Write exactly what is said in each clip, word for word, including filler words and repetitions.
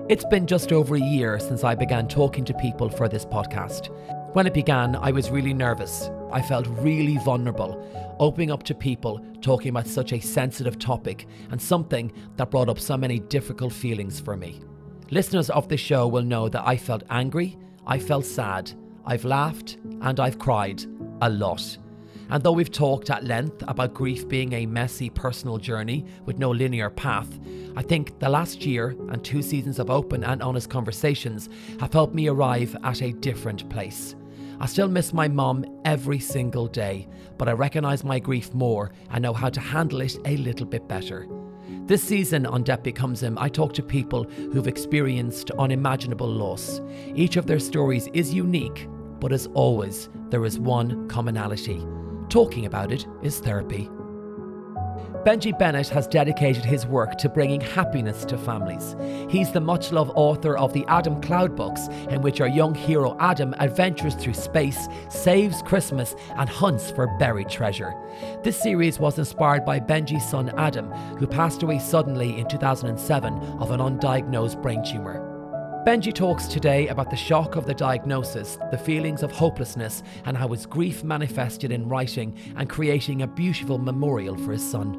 It's been just over a year since I began talking to people for this podcast. When it began, I was really nervous. I felt really vulnerable, opening up to people, talking about such a sensitive topic and something that brought up so many difficult feelings for me. Listeners of this show will know that I felt angry, I felt sad, I've laughed, and I've cried a lot. And though we've talked at length about grief being a messy personal journey with no linear path, I think the last year and two seasons of open and honest conversations have helped me arrive at a different place. I still miss my mum every single day, but I recognise my grief more and know how to handle it a little bit better. This season on Debt Becomes Him, I talk to people who've experienced unimaginable loss. Each of their stories is unique, but as always, there is one commonality. Talking about it is therapy. Benji Bennett has dedicated his work to bringing happiness to families. He's the much-loved author of the Adam Cloud books, in which our young hero Adam adventures through space, saves Christmas, and hunts for buried treasure. This series was inspired by Benji's son Adam, who passed away suddenly in two thousand seven of an undiagnosed brain tumour. Benji talks today about the shock of the diagnosis, the feelings of hopelessness, and how his grief manifested in writing and creating a beautiful memorial for his son.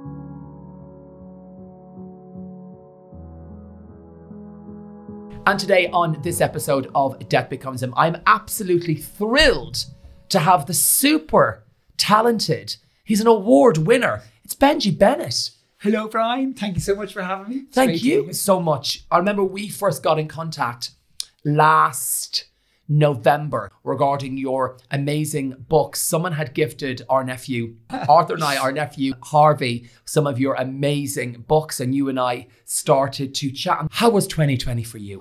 And today on this episode of Debt Becomes Him, I'm absolutely thrilled to have the super talented, he's an award winner, it's Benji Bennett. Hello, Brian. Thank you so much for having me. It's Thank you so much. I remember we first got in contact last November regarding your amazing books. Someone had gifted our nephew, Arthur and I, our nephew, Harvey, some of your amazing books, and you and I started to chat. How was twenty twenty for you?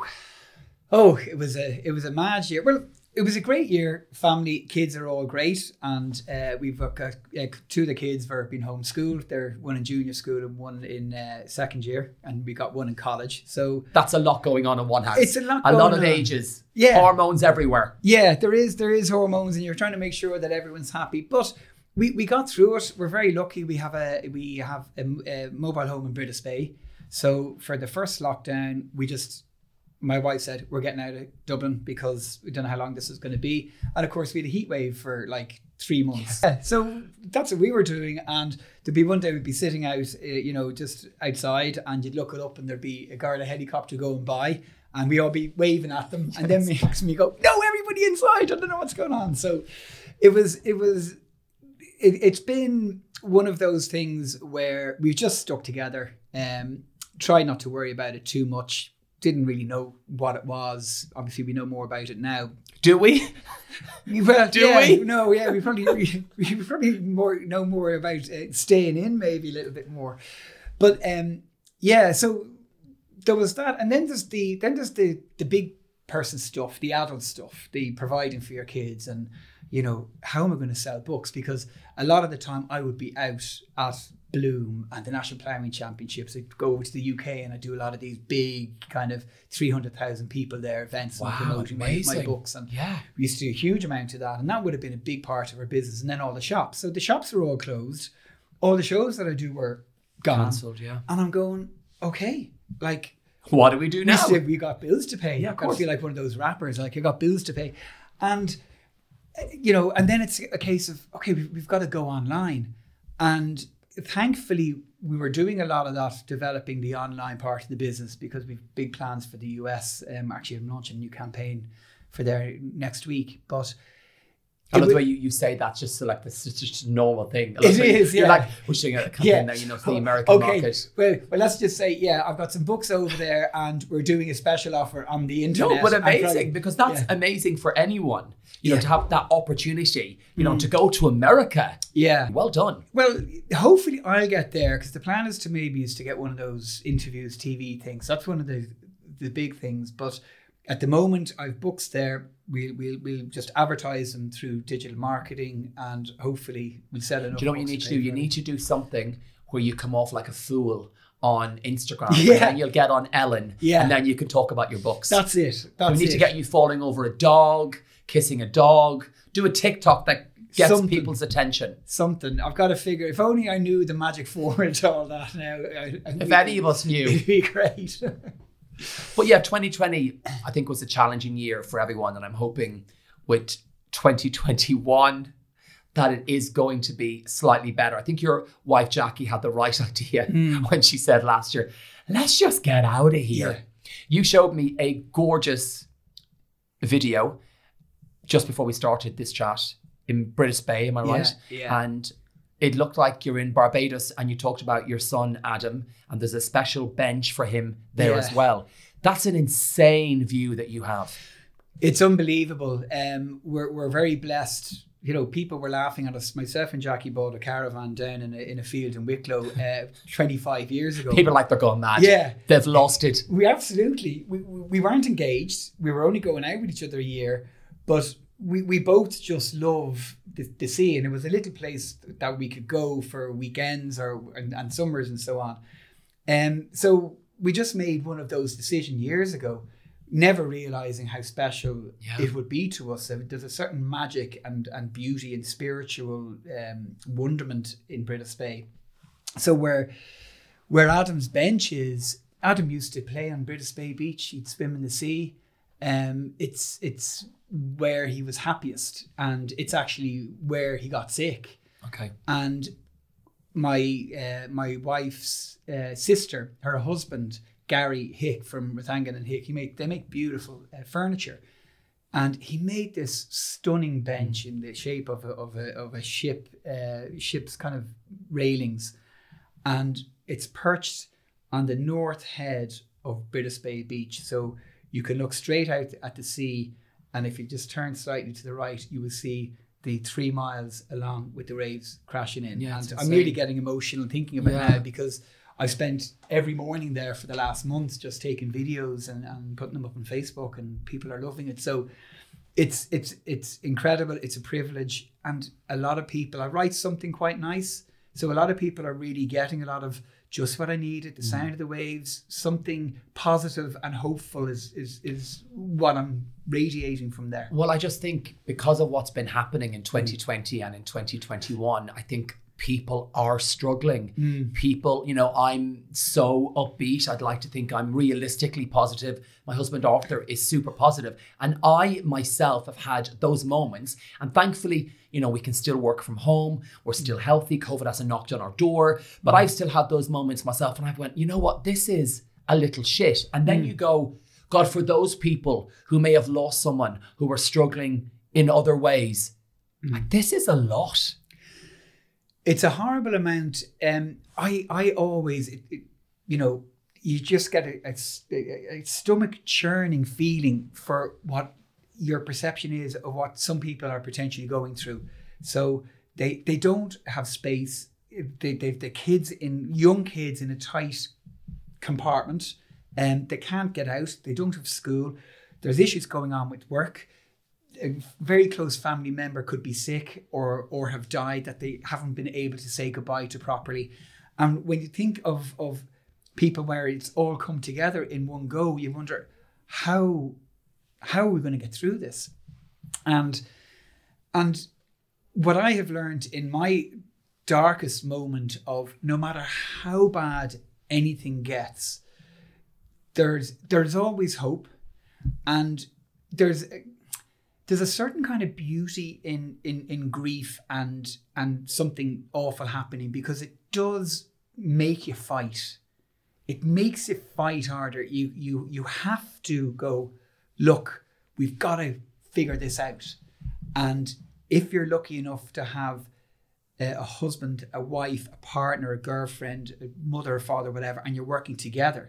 Oh, it was a it was a mad year. Well, it was a great year. Family, kids are all great, and uh, we've got uh, two of the kids have been homeschooled. They're one in junior school and one in uh, second year, and we got one in college. So that's a lot going on in one house. It's a lot. A going lot of on. ages. Yeah, hormones everywhere. Yeah, there is there is hormones, and you're trying to make sure that everyone's happy. But we, we got through it. We're very lucky. We have a we have a, a mobile home in British Bay. So for the first lockdown, we just. My wife said, we're getting out of Dublin because we don't know how long this is going to be. And of course, we had a heat wave for like three months. Yeah. So that's what we were doing. And there'd be one day we'd be sitting out, uh, you know, just outside, and you'd look it up and there'd be a Garda helicopter going by and we all be waving at them. And then me, me go, no, everybody inside. I don't know what's going on. So it was, it was, it, it's been one of those things where we've just stuck together, um, tried not to worry about it too much. Didn't really know what it was. Obviously, we know more about it now. Do we? Well, do yeah, we? No, yeah, we probably we, we probably more know more about uh, staying in, maybe a little bit more. But um, yeah, so there was that, and then there's the then there's the the big person stuff, the adult stuff, the providing for your kids, and you know, how am I going to sell books? Because a lot of the time I would be out at Bloom and the National Ploughing Championships. I'd go over to the U K and I do a lot of these big kind of three hundred thousand people there events. Wow, and promoting my, my books. And yeah. we used to do a huge amount of that. And that would have been a big part of our business. And then all the shops. So the shops were all closed. All the shows that I do were gone. Cancelled, yeah. And I'm going, okay, like... What do we do now? We, still, we got bills to pay. Yeah, of course. I feel like one of those rappers, like I got bills to pay. And, you know, and then it's a case of, okay, we've, we've got to go online. And thankfully, we were doing a lot of that, developing the online part of the business because we've big plans for the U S. Um, actually, I'm launching a new campaign for there next week. But I love the way you, you say that's just like this is just a normal thing. It is, You're yeah. like pushing a campaign yeah. now, you know, for the American okay. market. Well, well, let's just say, yeah, I've got some books over there and we're doing a special offer on the internet. No, but amazing, probably, because that's yeah. amazing for anyone, you know, yeah. to have that opportunity, you know, mm. to go to America. Yeah. Well done. Well, hopefully I'll get there because the plan is to maybe is to get one of those interviews, T V things. That's one of the the big things. But at the moment, I've books there. We'll, we'll, we'll just advertise them through digital marketing and hopefully we'll sell enough. Do you know what you need to do? You need to do something where you come off like a fool on Instagram. Yeah. And then you'll get on Ellen. Yeah. And then you can talk about your books. That's it. That's we need it. to get you falling over a dog, kissing a dog. Do a TikTok that gets Something. people's attention. Something. I've got to figure. If only I knew the magic formula to all that now. I, I if any of us knew. It'd be great. But yeah, twenty twenty, I think, was a challenging year for everyone. And I'm hoping with twenty twenty-one that it is going to be slightly better. I think your wife, Jackie, had the right idea mm. when she said last year, let's just get out of here. Yeah. You showed me a gorgeous video just before we started this chat in British Bay, am I right? Yeah, yeah. And it looked like you're in Barbados, and you talked about your son, Adam, and there's a special bench for him there yeah. as well. That's an insane view that you have. It's unbelievable. Um, we're we're very blessed. You know, people were laughing at us. Myself and Jackie bought a caravan down in a, in a field in Wicklow uh, twenty-five years ago. People like they're going mad. Yeah. They've lost it. We absolutely, we, we weren't engaged. We were only going out with each other a year, but we, we both just love the, the sea. And it was a little place that we could go for weekends or and, and summers and so on. Um, so we just made one of those decisions years ago, never realizing how special yeah. it would be to us. There's a certain magic and, and beauty and spiritual um, wonderment in British Bay. So where where Adam's bench is, Adam used to play on British Bay Beach. He'd swim in the sea. Um, it's it's where he was happiest, and it's actually where he got sick. Okay. And my uh, my wife's uh, sister, her husband, Gary Hick from Rathangan and Hick, he make they make beautiful uh, furniture, and he made this stunning bench in the shape of a of a of a ship, uh, ship's kind of railings, and it's perched on the north head of British Bay Beach, so you can look straight out at the sea, and if you just turn slightly to the right, you will see the three miles along with the waves crashing in. Yeah, and I'm really getting emotional thinking about yeah. it now, because I've spent every morning there for the last month just taking videos and, and putting them up on Facebook, and people are loving it. So it's it's it's incredible. It's a privilege. And a lot of people, I write something quite nice. So a lot of people are really getting a lot of just what I needed, the mm. sound of the waves, something positive and hopeful is is is what I'm radiating from there. Well, I just think because of what's been happening in twenty twenty and in twenty twenty-one, I think people are struggling. Mm. People, you know, I'm so upbeat. I'd like to think I'm realistically positive. My husband Arthur is super positive. And I myself have had those moments. And thankfully, you know, we can still work from home. We're still healthy. COVID hasn't knocked on our door. But mm. I've still had those moments myself. And I've went, you know what, this is a little shit. And then mm. you go, God, for those people who may have lost someone, who are struggling in other ways, mm. like, this is a lot. It's a horrible amount. Um, I I always, it, it, you know, you just get a, a, a stomach churning feeling for what your perception is of what some people are potentially going through. So they they don't have space. They they've the kids in young kids in a tight compartment, and they can't get out. They don't have school. There's issues going on with work. A very close family member could be sick or or have died that they haven't been able to say goodbye to properly. And when you think of of people where it's all come together in one go, you wonder how how are we going to get through this? And and what I have learned in my darkest moment of no matter how bad anything gets, there's there's always hope, and there's There's a certain kind of beauty in, in, in grief and and something awful happening, because it does make you fight. It makes you fight harder. You you you have to go, look, we've got to figure this out. And if you're lucky enough to have a, a husband, a wife, a partner, a girlfriend, a mother, a father, whatever, and you're working together,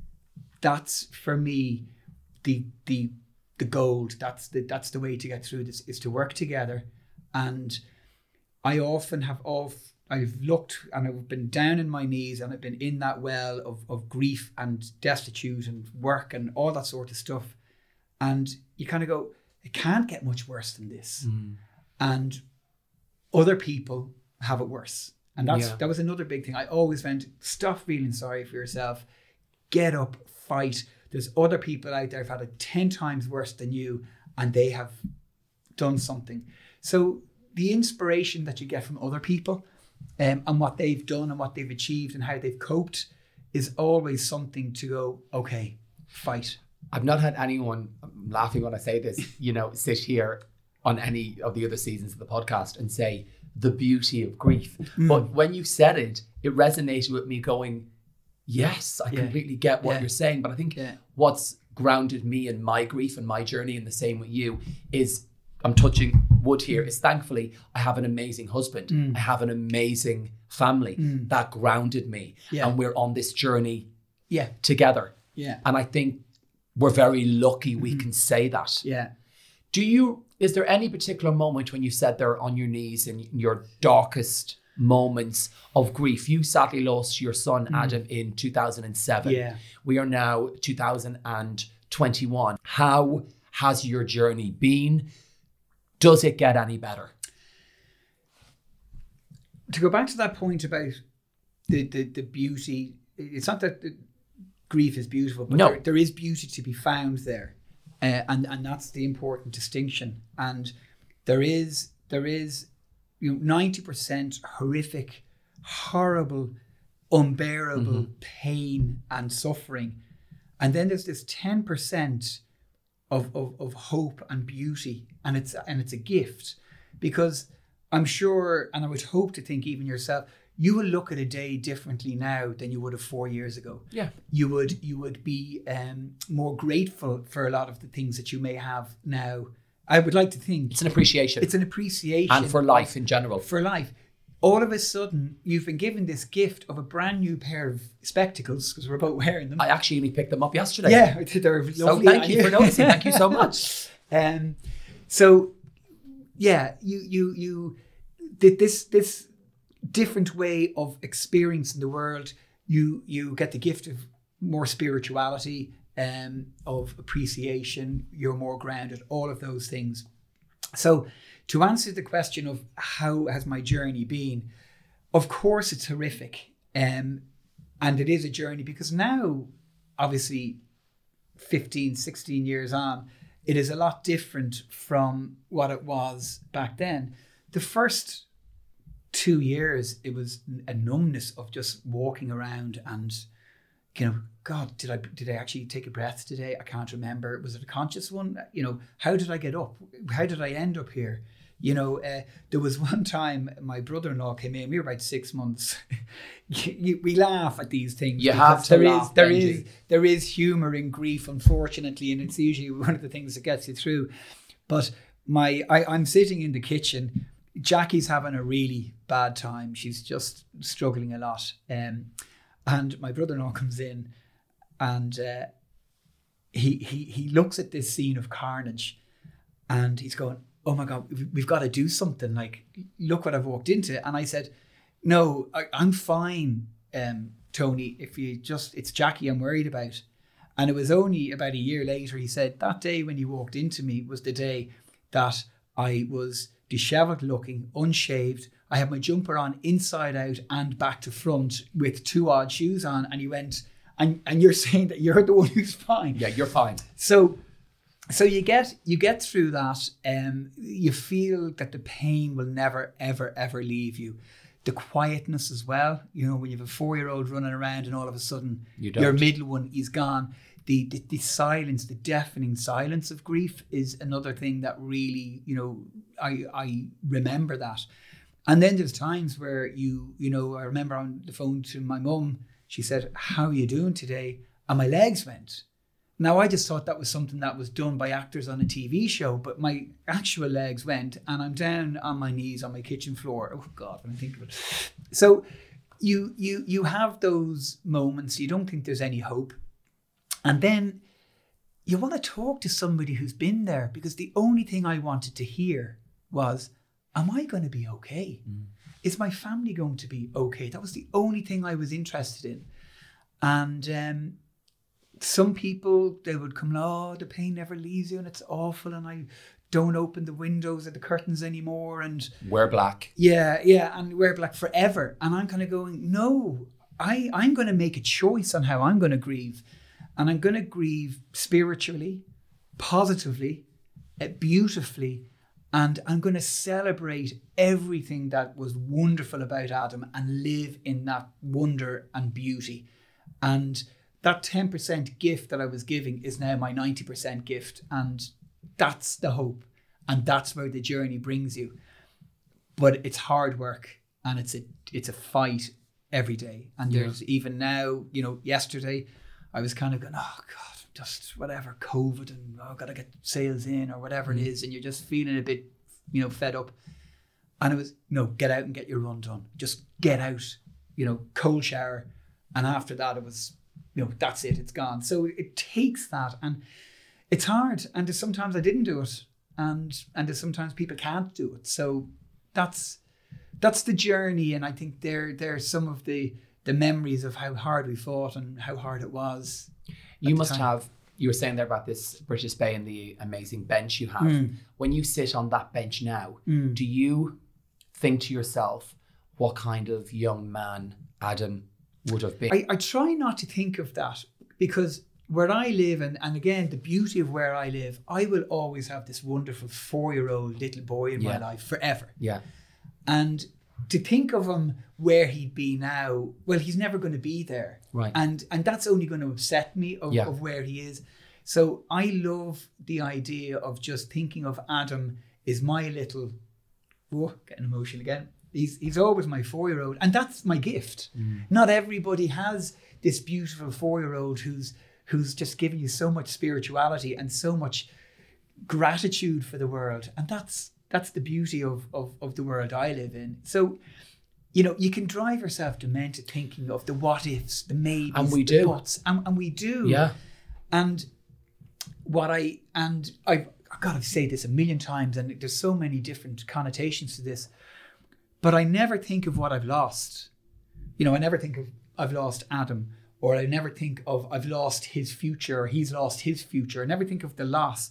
that's for me the the the gold. That's the that's the way to get through this, is to work together. And I often have off I've looked and I've been down in my knees and I've been in that well of, of grief and destitute and work and all that sort of stuff. And you kind of go, it can't get much worse than this. Mm. And other people have it worse. And that's yeah. that was another big thing. I always went, stop feeling sorry for yourself. Get up, fight. There's other people out there who've had it ten times worse than you, and they have done something. So the inspiration that you get from other people um, and what they've done and what they've achieved and how they've coped is always something to go, okay, fight. I've not had anyone, I'm laughing when I say this, you know, sit here on any of the other seasons of the podcast and say the beauty of grief. Mm. But when you said it, it resonated with me going, yes, I yeah. completely get what yeah. you're saying. But I think yeah. what's grounded me in my grief and my journey, and the same with you, is, I'm touching wood here, is thankfully I have an amazing husband. Mm. I have an amazing family mm. that grounded me. Yeah. And we're on this journey yeah. together. Yeah. And I think we're very lucky we mm. can say that. Yeah. Do you, is there any particular moment when you sat there on your knees in your darkest moments of grief? You sadly lost your son, mm. Adam, in two thousand seven. Yeah. We are now two thousand twenty-one. How has your journey been? Does it get any better? To go back to that point about the the, the beauty, it's not that the grief is beautiful, but no. there, there is beauty to be found there. Uh, and, and that's the important distinction. And there is, there is, you know, ninety percent horrific, horrible, unbearable mm-hmm. pain and suffering. And then there's this ten percent of, of, of hope and beauty. And it's, and it's a gift, because I'm sure, and I would hope to think even yourself, you will look at a day differently now than you would have four years ago. Yeah. You would you would be um, more grateful for a lot of the things that you may have now. I would like to think it's an appreciation. It's an appreciation. And for life in general. For life. All of a sudden, you've been given this gift of a brand new pair of spectacles, because we're both wearing them. I actually only picked them up yesterday. Yeah, they're lovely. So thank you for noticing. Thank you so much. Um, so, yeah, you you you did this this. different way of experiencing the world. You you get the gift of more spirituality, um, of appreciation. You're more grounded. All of those things. So, to answer the question of how has my journey been, of course it's horrific, um, and it is a journey, because now, obviously, fifteen, sixteen years on, it is a lot different from what it was back then. The first two years, it was a numbness of just walking around and, you know, God, did I did I actually take a breath today? I can't remember. Was it a conscious one? You know, how did I get up? How did I end up here? You know, uh, there was one time my brother-in-law came in. We were about six months. We laugh at these things. You have to there laugh, is, there Benji. is there is humor in grief, unfortunately, and it's usually one of the things that gets you through. But my, I, I'm sitting in the kitchen. Jackie's having a really bad time. She's just struggling a lot. Um, and my brother-in-law comes in, and uh, he he he looks at this scene of carnage, and he's going, "Oh my God, we've got to do something. Like, look what I've walked into." And I said, "No, I, I'm fine, um, Tony. If you just, it's Jackie I'm worried about." And it was only about a year later, he said, "That day when you walked into me was the day that I was disheveled looking, unshaved. I had my jumper on inside out and back to front with two odd shoes on." And he went, and and you're saying that you're the one who's fine. Yeah, you're fine. So so you get you get through that. Um, you feel that the pain will never, ever, ever leave you. The quietness as well. You know, when you have a four-year-old running around and all of a sudden you don't. Your middle one is gone. The, the the silence, the deafening silence of grief is another thing that really, you know, I I remember that. And then there's times where you, you know, I remember on the phone to my mum, she said, "How are you doing today?" And my legs went. Now, I just thought that was something that was done by actors on a T V show, but my actual legs went, and I'm down on my knees on my kitchen floor. Oh God, when I think of it. So you you you have those moments, you don't think there's any hope. And then you want to talk to somebody who's been there, because the only thing I wanted to hear was, am I going to be okay? Mm. Is my family going to be okay? That was the only thing I was interested in. And um, some people, they would come, "Oh, the pain never leaves you and it's awful, and I don't open the windows or the curtains anymore, and wear black." Yeah, yeah, and wear black forever. And I'm kind of going, no, I, I'm going to make a choice on how I'm going to grieve. And I'm going to grieve spiritually, positively, uh, beautifully, and I'm going to celebrate everything that was wonderful about Adam and live in that wonder and beauty. And that ten percent gift that I was giving is now my ninety percent gift. And that's the hope. And that's where the journey brings you. But it's hard work, and it's a it's a fight every day. And Yeah. there's even now, you know, yesterday I was kind of going, oh God, just whatever, COVID, and oh, I've got to get sales in or whatever Mm. it is. And you're just feeling a bit, you know, fed up. And it was, no, get out and get your run done. Just get out, you know, cold shower. And after that, it was, you know, that's it, it's gone. So it takes that, and it's hard. And there's sometimes I didn't do it, and and there's sometimes people can't do it. So that's that's the journey. And I think there there's some of the the memories of how hard we fought and how hard it was. You at the must time. have, you were saying there about this British Bay and the amazing bench you have. Mm. When you sit on that bench now, Mm. do you think to yourself what kind of young man Adam would have been? I, I try not to think of that, because where I live, and, and again, the beauty of where I live, I will always have this wonderful four-year-old little boy in Yeah. my life forever. yeah. And to think of him where he'd be now, well, he's never going to be there. Right. And and that's only going to upset me of, Yeah. of where he is. So I love the idea of just thinking of Adam is my little, oh, getting emotional again. He's he's always my four-year-old, and that's my gift. Mm. Not everybody has this beautiful four-year-old who's who's just giving you so much spirituality and so much gratitude for the world. And that's that's the beauty of of, of the world I live in. So, you know, you can drive yourself demented thinking of the what ifs, the maybes, And we the do. buts, and, and we do. Yeah. And what I and I've, I've got to say this a million times, and there's so many different connotations to this, but I never think of what I've lost. You know, I never think of I've lost Adam, or I never think of I've lost his future, or he's lost his future. I never think of the loss.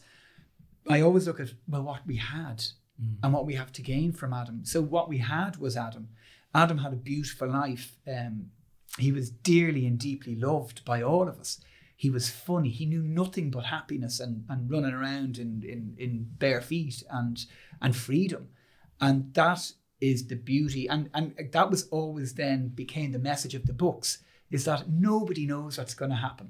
I always look at, well, what we had Mm. and what we have to gain from Adam. So what we had was Adam. Adam had a beautiful life. Um, he was dearly and deeply loved by all of us. He was funny. He knew nothing but happiness and, and running around in, in, in bare feet and and freedom. And that is the beauty. And, and that was always then became the message of the books, is that nobody knows what's going to happen.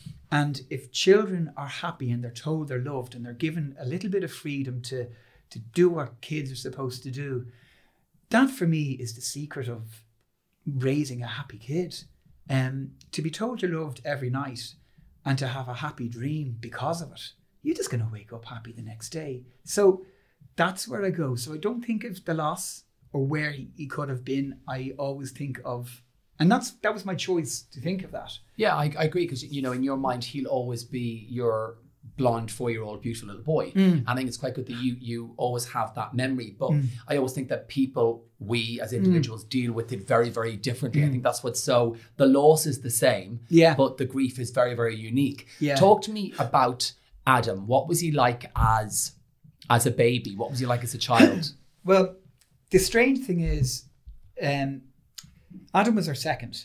And if children are happy and they're told they're loved and they're given a little bit of freedom to, to do what kids are supposed to do, that for me is the secret of raising a happy kid. Um, to be told you're loved every night and to have a happy dream because of it, you're just going to wake up happy the next day. So that's where I go. So I don't think of the loss or where he, he could have been. I always think of, and that's that was my choice to think of that. Yeah, I, I agree, because, you know, in your mind, he'll always be your blonde four-year-old beautiful little boy. Mm. I think it's quite good that you you always have that memory. But Mm. I always think that people, we as individuals, deal with it very, very differently. I think that's what's so, the loss is the same, Yeah. but the grief is very, very unique. Yeah. Talk to me about Adam. What was he like as as a baby? What was he like as a child? Well, the strange thing is, um, Adam was our second,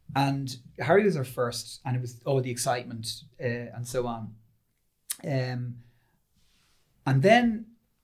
and Harry was our first, and it was all the excitement uh, and so on. Um, and then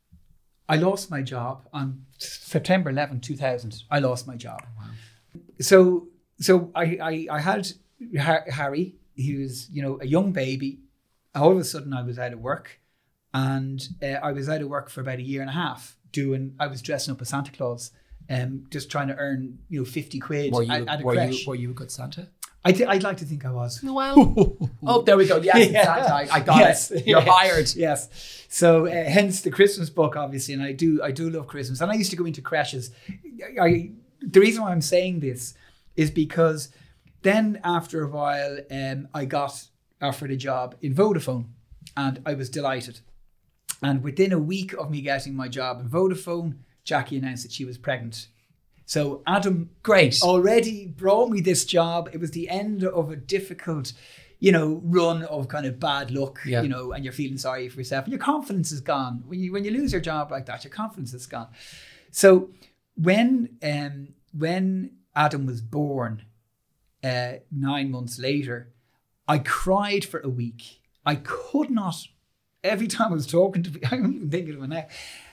I lost my job on September eleventh, two thousand. I lost my job. Wow. So, so I, I, I had Ha- Harry. He was, you know, a young baby. All of a sudden, I was out of work, and uh, I was out of work for about a year and a half. Doing, I was dressing up as Santa Claus, um, just trying to earn, you know, fifty quid Were you, at, at a were, creche. you, were you a good Santa? I th- I'd like to think I was. Well, oh, there we go. Yes, Yeah. Santa. I, I got Yes. it. You're Yes. hired. Yes. So uh, hence the Christmas book, obviously, and I do I do love Christmas. And I used to go into creches. I, I the reason why I'm saying this is because then after a while, um, I got offered a job in Vodafone, and I was delighted. And within a week of me getting my job in Vodafone, Jackie announced that she was pregnant. So Adam Great. already brought me this job. It was the end of a difficult, you know, run of kind of bad luck, Yeah. you know, and you're feeling sorry for yourself. And your confidence is gone. When you when you lose your job like that, your confidence is gone. So when um when Adam was born, uh, nine months later, I cried for a week. I could not. Every time I was talking to people, I'm thinking of it now.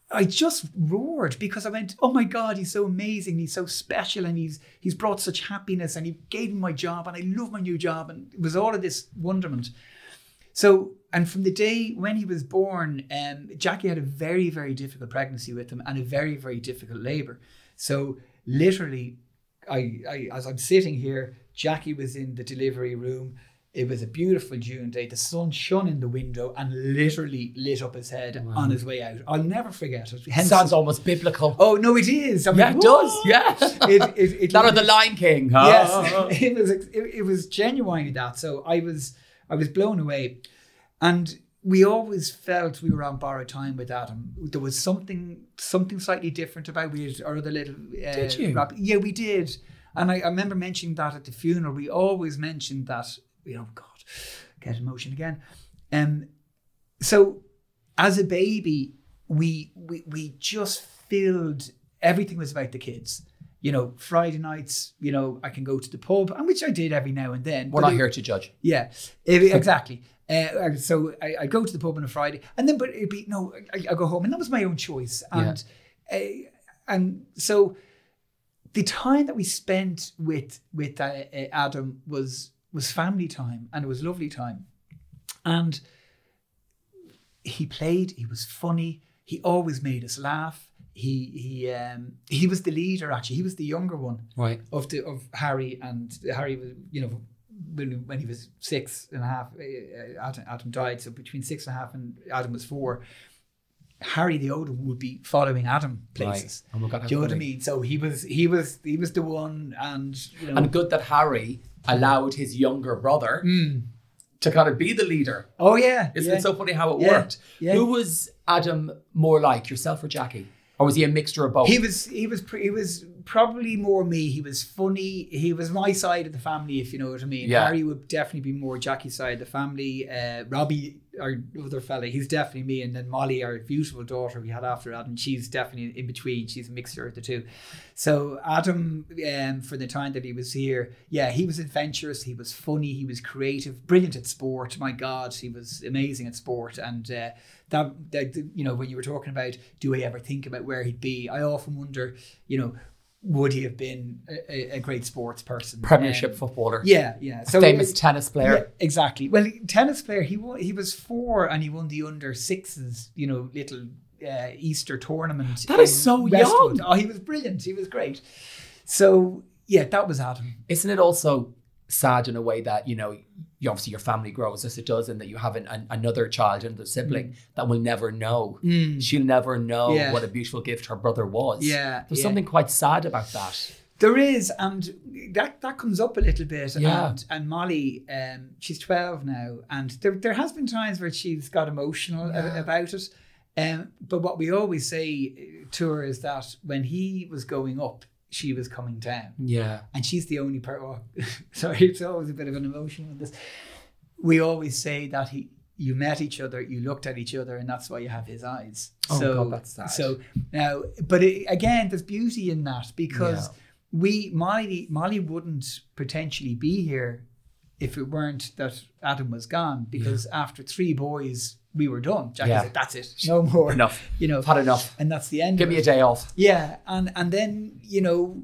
I just roared because I went, oh my God, he's so amazing. He's so special. And he's he's brought such happiness and he gave me my job and I love my new job. And it was all of this wonderment. So, and from the day when he was born, um, Jackie had a very, very difficult pregnancy with him and a very, very difficult labour. So literally, I, I as I'm sitting here, Jackie was in the delivery room. It was a beautiful June day. The sun shone in the window and literally lit up his head wow. on his way out. I'll never forget it. Hence, sounds almost biblical. Oh, no, it is. I mean, yeah, it does. Yeah. It, it, it, that or the Lion King. Huh? Yes. It was, it, it was genuinely that. So I was, I was blown away. And we always felt we were on borrowed time with Adam. There was something something slightly different about we had our other little... Uh, did you? Rap- yeah, we did. And I, I remember mentioning that at the funeral. We always mentioned that... You know, God, get emotion again. Um, so as a baby, we we we just filled, everything was about the kids. You know, Friday nights, you know, I can go to the pub, and which I did every now and then. We're not it, here to judge. Yeah, it, exactly. Uh, so I, I go to the pub on a Friday, and then, but it'd be, no, I, I go home, and that was my own choice. And yeah. uh, and so the time that we spent with, with uh, uh, Adam was... was family time, and it was lovely time. And he played, he was funny, he always made us laugh. He he um he was the leader, actually. He was the younger one right of the of Harry, and Harry was, you know, when, when he was six and a half, uh, Adam, Adam died, so between six and a half and Adam was four. Harry, the older one, would be following Adam places. Right. Oh my God, do you know funny. what I mean? So he was he was he was the one, and you know, and good that Harry allowed his younger brother mm. to kind of be the leader. Oh yeah, isn't yeah. it so funny how it yeah. worked? Yeah. Who was Adam more like, yourself or Jackie, or was he a mixture of both? He was he was he was probably more me. He was funny. He was my side of the family, if you know what I mean. Yeah. Harry would definitely be more Jackie's side of the family. Uh, Robbie, our other fella, he's definitely me. And then Molly, our beautiful daughter we had after Adam, she's definitely in between. She's a mixture of the two. So Adam, um, for the time that he was here, yeah, he was adventurous. He was funny. He was creative, brilliant at sport. My God, he was amazing at sport. And uh, that, that, you know, when you were talking about, do I ever think about where he'd be? I often wonder, you know, would he have been a, a great sports person? Premiership um, footballer. Yeah, yeah. So, famous uh, tennis player. Yeah, exactly. Well, tennis player, he won, he was four and he won the under sixes, you know, little uh, Easter tournament. That is so Westwood. young. Oh, he was brilliant. He was great. So, yeah, that was Adam. Isn't it also sad in a way that, you know, you, obviously your family grows as it does, and that you have an, an, another child and a sibling mm. that will never know. Mm. She'll never know yeah. what a beautiful gift her brother was. Yeah, There's yeah. something quite sad about that. There is, and that that comes up a little bit. Yeah. And, and Molly, um, she's twelve now, and there there has been times where she's got emotional yeah. a, about it. Um, but what we always say to her is that when he was going up, she was coming down. Yeah. And she's the only person. Oh, sorry, it's always a bit of an emotion with this. We always say that he, you met each other, you looked at each other, and that's why you have his eyes. Oh so, God, that's sad. So now, but it, again, there's beauty in that, because yeah. we Molly Molly wouldn't potentially be here if it weren't that Adam was gone. Because yeah. after three boys, we were done. Jackie yeah. said, "That's it, no more, enough. You know, I've had enough, and that's the end. Give of me it. a day off." Yeah, and and then you know.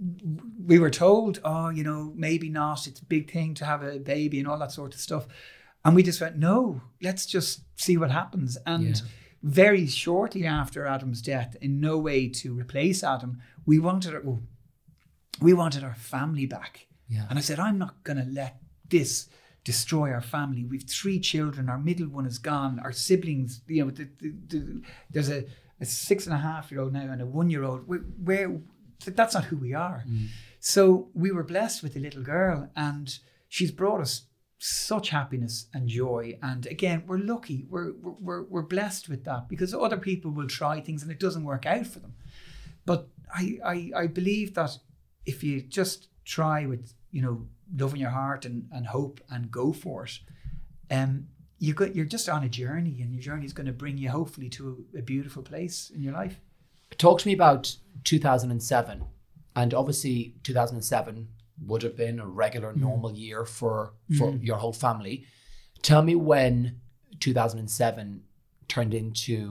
We were told, oh, you know, maybe not. It's a big thing to have a baby and all that sort of stuff. And we just went, no, let's just see what happens. And yeah. very shortly after Adam's death, in no way to replace Adam, we wanted our, well, we wanted our family back. Yeah. And I said, I'm not going to let this destroy our family. We've three children. Our middle one is gone. Our siblings, you know, the, the, the, there's a, a six and a half year old now and a one year old. Where, where that's not who we are. Mm. So we were blessed with a little girl, and she's brought us such happiness and joy. And again, we're lucky. We're we're we're blessed with that, because other people will try things and it doesn't work out for them. But I I, I believe that if you just try with, you know, love in your heart and, and hope and go for it, um, you got you're just on a journey, and your journey is going to bring you hopefully to a, a beautiful place in your life. Talk to me about two thousand seven. And obviously two thousand seven would have been a regular, normal mm. year for, for mm. your whole family. Tell me when two thousand seven turned into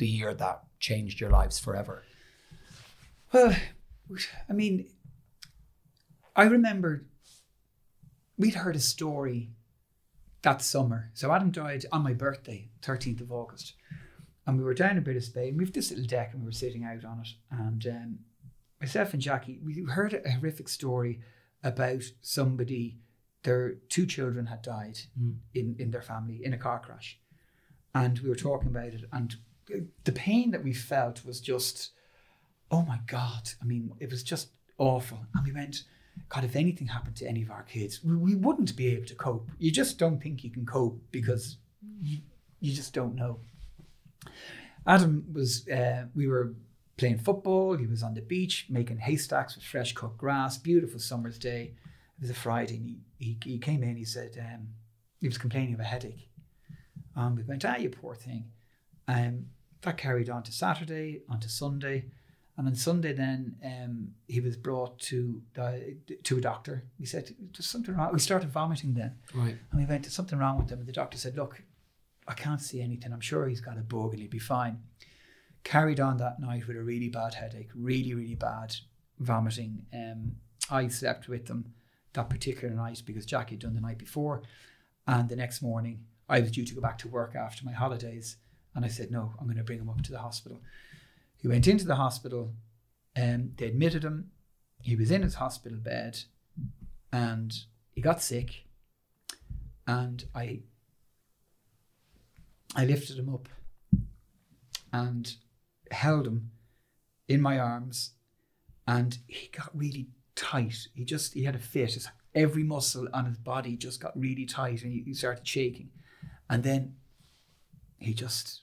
the year that changed your lives forever? Well, I mean, I remember we'd heard a story that summer. So Adam died on my birthday, thirteenth of August. And we were down in British Bay, and we have this little deck and we were sitting out on it. And um, myself and Jackie, we heard a horrific story about somebody, their two children had died mm. in, in their family in a car crash. And we were talking about it. And the pain that we felt was just, oh my God. I mean, it was just awful. And we went, God, if anything happened to any of our kids, we, we wouldn't be able to cope. You just don't think you can cope because you, you just don't know. Adam was, uh, we were playing football. He was on the beach making haystacks with fresh cut grass. Beautiful summer's day. It was a Friday, and he, he, he came in. He said um, he was complaining of a headache. And we went, ah, you poor thing. Um, that carried on to Saturday, on to Sunday. And on Sunday then, um, he was brought to the, to a doctor. He said, there's something wrong. We started vomiting then. Right. And we went, there's something wrong with him. And the doctor said, look, I can't see anything. I'm sure he's got a bug and he'll be fine. Carried on that night with a really bad headache, really, really bad vomiting. Um, I slept with them that particular night because Jackie had done the night before. And the next morning, I was due to go back to work after my holidays. And I said, no, I'm going to bring him up to the hospital. He went into the hospital and they admitted him. He was in his hospital bed and he got sick. And I I lifted him up and held him in my arms, and he got really tight. He just, he had a fit. His, every muscle on his body just got really tight, and he, he started shaking. And then he just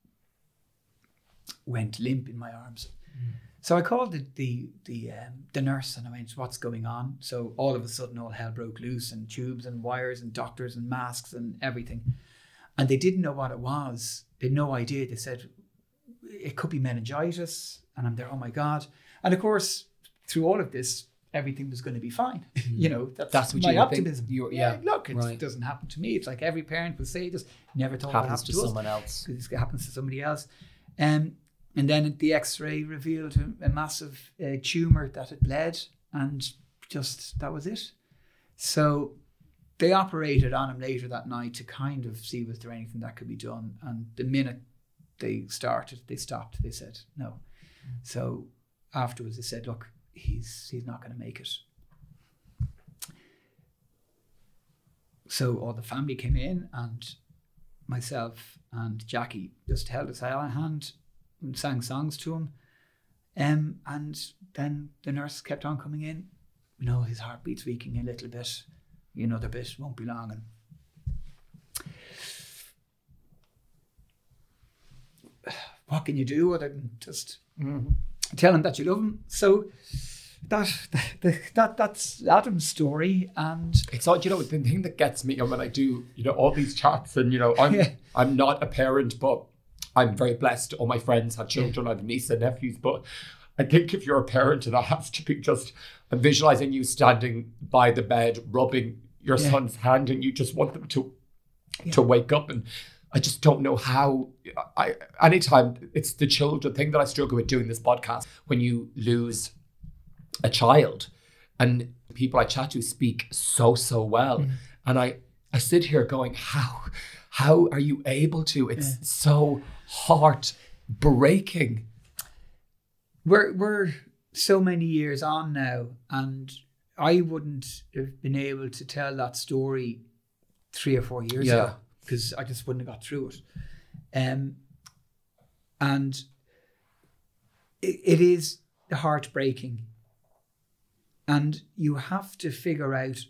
went limp in my arms. Mm. So I called the the the, um, the nurse and I went, what's going on? So all of a sudden all hell broke loose, and tubes and wires and doctors and masks and everything. And they didn't know what it was. They had no idea. They said, it could be meningitis. And I'm there, oh my God. And of course, through all of this, everything was going to be fine. Mm. You know, that's, that's what my you optimism. Think yeah, yeah, look, it right. doesn't happen to me. It's like every parent would say, just never thought happens it happened to, to someone us. else. It happens to somebody else. Um, and then the x-ray revealed a, a massive uh, tumour that had bled, and just, that was it. So they operated on him later that night to kind of see was there anything that could be done. And the minute they started, they stopped. They said no. Mm. So afterwards they said, look, he's he's not going to make it. So all the family came in, and myself and Jackie just held his hand and sang songs to him. Um, and then the nurse kept on coming in. You know, his heartbeat's weakening a little bit. Another bit, won't be long. And what can you do other than just mm-hmm. tell him that you love him? So that, that, that that's Adam's story. And it's all, you know, the thing that gets me, you know, when I do, you know, all these chats, and, you know, I'm yeah. I'm not a parent, but I'm very blessed. All my friends have children, yeah. I have nieces and nephews, but I think if you're a parent, that has to be just, I'm visualizing you standing by the bed, rubbing your yeah. son's hand, and you just want them to yeah. to wake up. And I just don't know how. I anytime it's the children thing that I struggle with doing this podcast. When you lose a child, and people I chat to speak so so well, mm. and I I sit here going, how how are you able to? It's yeah. so heartbreaking. We're we're so many years on now, and I wouldn't have been able to tell that story three or four years yeah. ago, because I just wouldn't have got through it. Um, and it, it is heartbreaking. And you have to figure out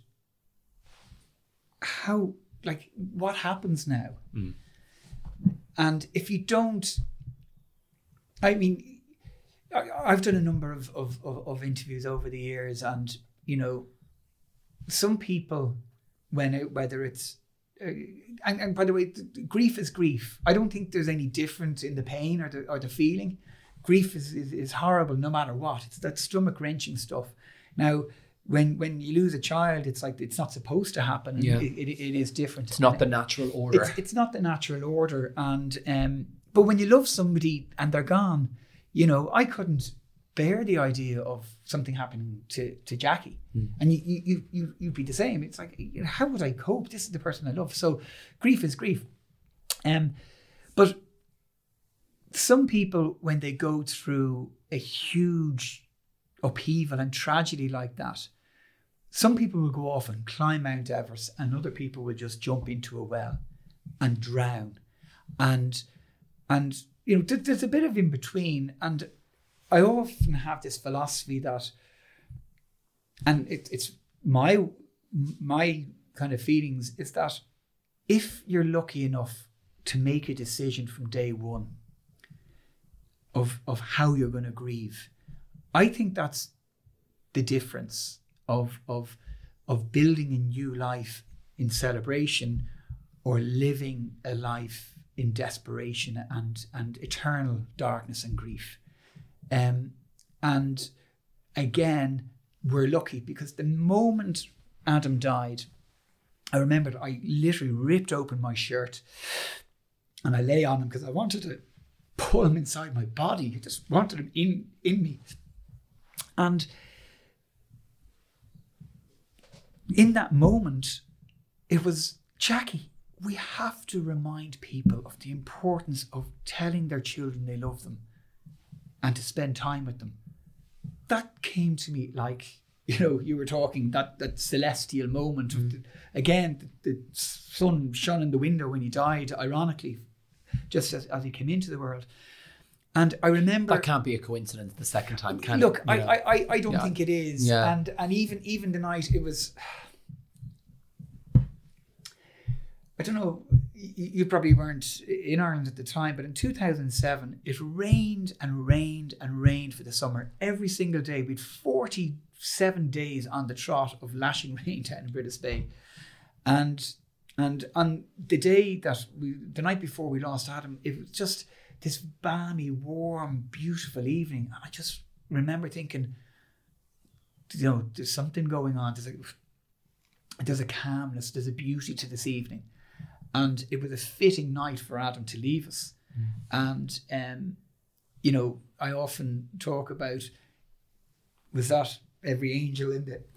how, like, what happens now. Mm. And if you don't, I mean, I, I've done a number of, of, of, of interviews over the years, and you know, some people, when it, whether it's, uh, and, and by the way, grief is grief. I don't think there's any difference in the pain or the or the feeling. Grief is, is, is horrible no matter what. It's that stomach wrenching stuff. Now, when when you lose a child, it's like it's not supposed to happen. And yeah. it, it, it is different. It's not the natural order. It's, it's not the natural order. And um, but when you love somebody and they're gone, you know, I couldn't bear the idea of something happening to, to Jackie. Mm. And you, you, you, you'd be the same. It's like, you know, how would I cope? This is the person I love. So grief is grief. Um, but some people, when they go through a huge upheaval and tragedy like that, some people will go off and climb Mount Everest, and other people will just jump into a well and drown. And, and you know, th- there's a bit of in between. And I often have this philosophy that, and it, it's my my kind of feelings, is that if you're lucky enough to make a decision from day one of of how you're going to grieve, I think that's the difference of of of building a new life in celebration or living a life in desperation and and eternal darkness and grief. Um, and again, we're lucky because the moment Adam died, I remembered I literally ripped open my shirt and I lay on him because I wanted to pull him inside my body. I just wanted him in, in me. And in that moment, it was, Jackie, we have to remind people of the importance of telling their children they love them and to spend time with them. That came to me like, you know, you were talking, that that celestial moment. Mm. Of the, again, the, the sun shone in the window when he died, ironically, just as, as he came into the world. And I remember... That can't be a coincidence the second time, can look, it? Look, I, I, I don't yeah. think it is. Yeah. And and even, even the night, it was... I don't know, you, you probably weren't in Ireland at the time, but in two thousand seven, it rained and rained and rained for the summer. Every single day, we had forty-seven days on the trot of lashing rain down in Brittas Bay. And and on the day that we, the night before we lost Adam, it was just this balmy, warm, beautiful evening. And I just remember thinking, you know, there's something going on. There's a, there's a calmness, there's a beauty to this evening. And it was a fitting night for Adam to leave us. Mm. And, um, you know, I often talk about, was that every angel in the...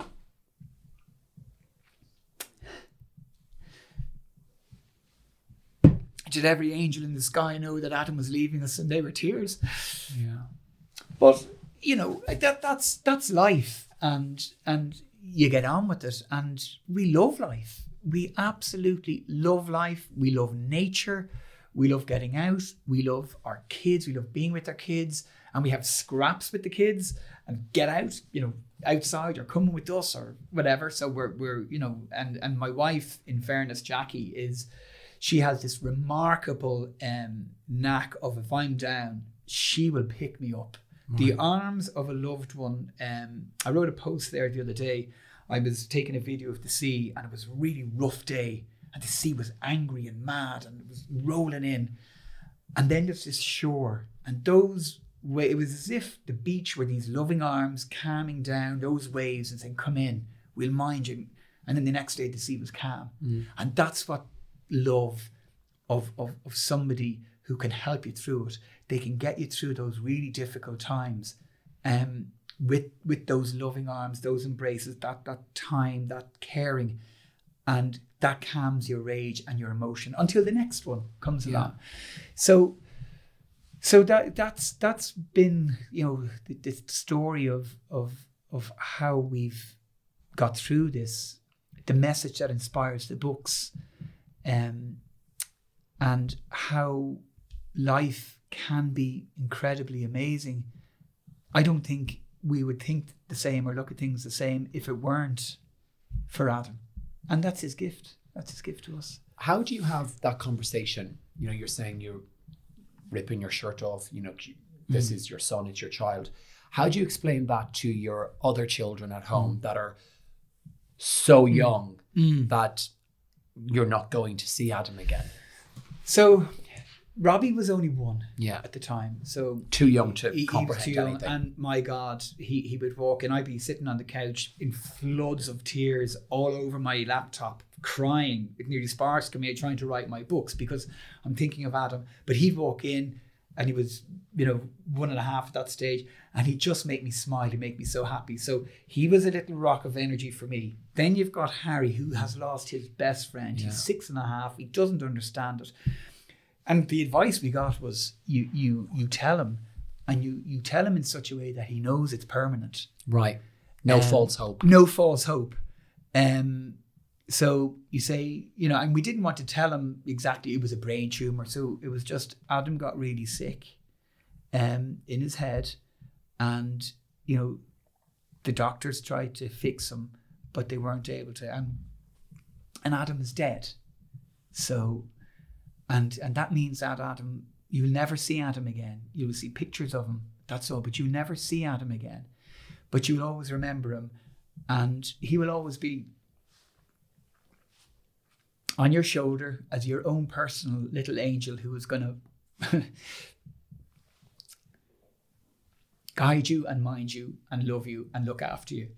Did every angel in the sky know that Adam was leaving us and they were tears? Yeah. But, you know, that that's that's life. And and you get on with it. And we love life. We absolutely love life. We love nature. We love getting out. We love our kids. We love being with our kids. And we have scraps with the kids and get out, you know, outside or coming with us or whatever. So we're, we're you know, and, and my wife, in fairness, Jackie, is, she has this remarkable um, knack of, if I'm down, she will pick me up. Right. The arms of a loved one. Um, I wrote a post there the other day. I was taking a video of the sea and it was a really rough day and the sea was angry and mad and it was rolling in. And then there's this shore and those, it was as if the beach were these loving arms calming down those waves and saying, come in, we'll mind you. And then the next day the sea was calm. Mm. And that's what love of, of, of somebody who can help you through it. They can get you through those really difficult times. Um, with with those loving arms, those embraces, that that time, that caring, and that calms your rage and your emotion until the next one comes yeah. along. So so that that's that's been, you know, the, the story of of of how we've got through this, the message that inspires the books, um, and how life can be incredibly amazing. I don't think we would think the same or look at things the same if it weren't for Adam. And that's his gift. That's his gift to us. How do you have that conversation? You know, you're saying you're ripping your shirt off, you know, this mm. is your son, it's your child. How do you explain that to your other children at home mm. that are so mm. young mm. that you're not going to see Adam again? So Robbie was only one yeah. at the time. So too young to he, comprehend he was too young, anything. and my God, he, he would walk and I'd be sitting on the couch in floods of tears all over my laptop, crying. It nearly sparks coming out trying to write my books because I'm thinking of Adam. But he'd walk in and he was, you know, one and a half at that stage, and he'd just make me smile. He'd make me so happy. So he was a little rock of energy for me. Then you've got Harry, who has lost his best friend. Yeah. He's six and a half. He doesn't understand it. And the advice we got was you you you tell him, and you you tell him in such a way that he knows it's permanent. Right. No um, false hope. No false hope. Um. So you say, you know, and we didn't want to tell him exactly it was a brain tumor. So it was just Adam got really sick um, in his head. And, you know, the doctors tried to fix him, but they weren't able to. And, and Adam is dead. So, and and that means that Adam, you'll never see Adam again. You'll see pictures of him. That's all. But you'll never see Adam again. But you'll always remember him. And he will always be on your shoulder as your own personal little angel who is going to guide you and mind you and love you and look after you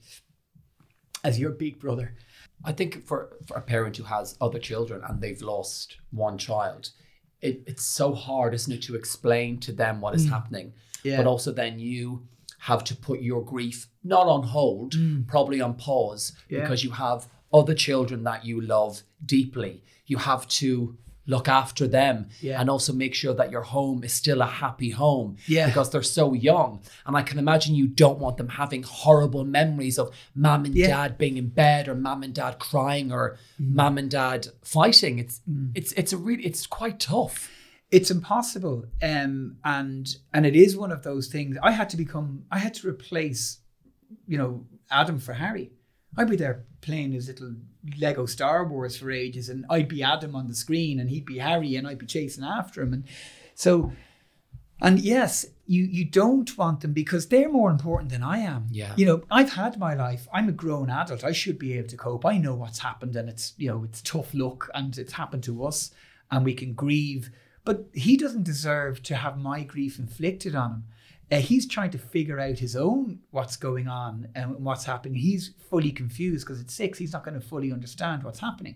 as your big brother. I think for, for a parent who has other children and they've lost one child, it, it's so hard, isn't it, to explain to them what is mm. happening. Yeah. But also then you have to put your grief not on hold, mm. probably on pause, yeah. because you have other children that you love deeply. You have to look after them yeah. and also make sure that your home is still a happy home yeah. because they're so young. And I can imagine you don't want them having horrible memories of mom and yeah. dad being in bed or mom and dad crying or mm. mom and dad fighting. It's mm. it's it's a really it's quite tough. It's impossible. Um, and and it is one of those things. I had to become I had to replace, you know, Adam for Harry. I'd be there playing his little Lego Star Wars for ages, and I'd be Adam on the screen and he'd be Harry and I'd be chasing after him. And so, and yes, you, you don't want them because they're more important than I am. Yeah. You know, I've had my life. I'm a grown adult. I should be able to cope. I know what's happened and it's, you know, it's tough luck and it's happened to us and we can grieve. But he doesn't deserve to have my grief inflicted on him. Uh, he's trying to figure out his own what's going on and what's happening. He's fully confused because at six, he's not going to fully understand what's happening.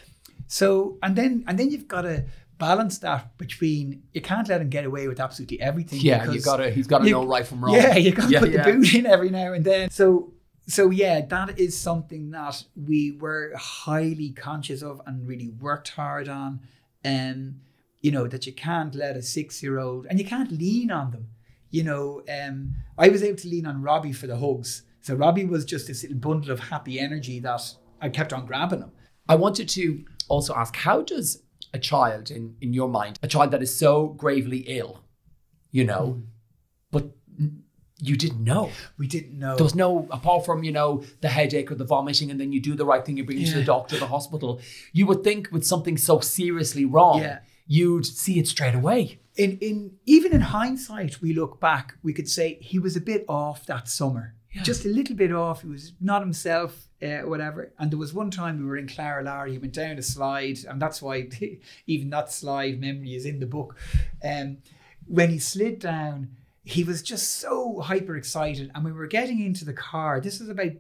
So, and then and then you've got to balance that between, you can't let him get away with absolutely everything. Yeah, you got to, he's got to know right from wrong. Yeah, you got to yeah, put yeah. the boot in every now and then. So, so yeah, that is something that we were highly conscious of and really worked hard on. Um, you know, that you can't let a six-year-old, and you can't lean on them. You know, um, I was able to lean on Robbie for the hugs. So Robbie was just this little bundle of happy energy that I kept on grabbing him. I wanted to also ask, how does a child, in, in your mind, a child that is so gravely ill, you know, mm. but you didn't know. We didn't know. There was no, apart from, you know, the headache or the vomiting, and then you do the right thing, you bring yeah. him to the doctor, the hospital. You would think with something so seriously wrong, yeah. you'd see it straight away. In in even in hindsight, we look back, we could say he was a bit off that summer. Yeah. Just a little bit off. He was not himself, uh, whatever. And there was one time we were in Clarelara, he went down a slide, and that's why even that slide memory is in the book. Um, when he slid down, he was just so hyper excited. And we were getting into the car. This was about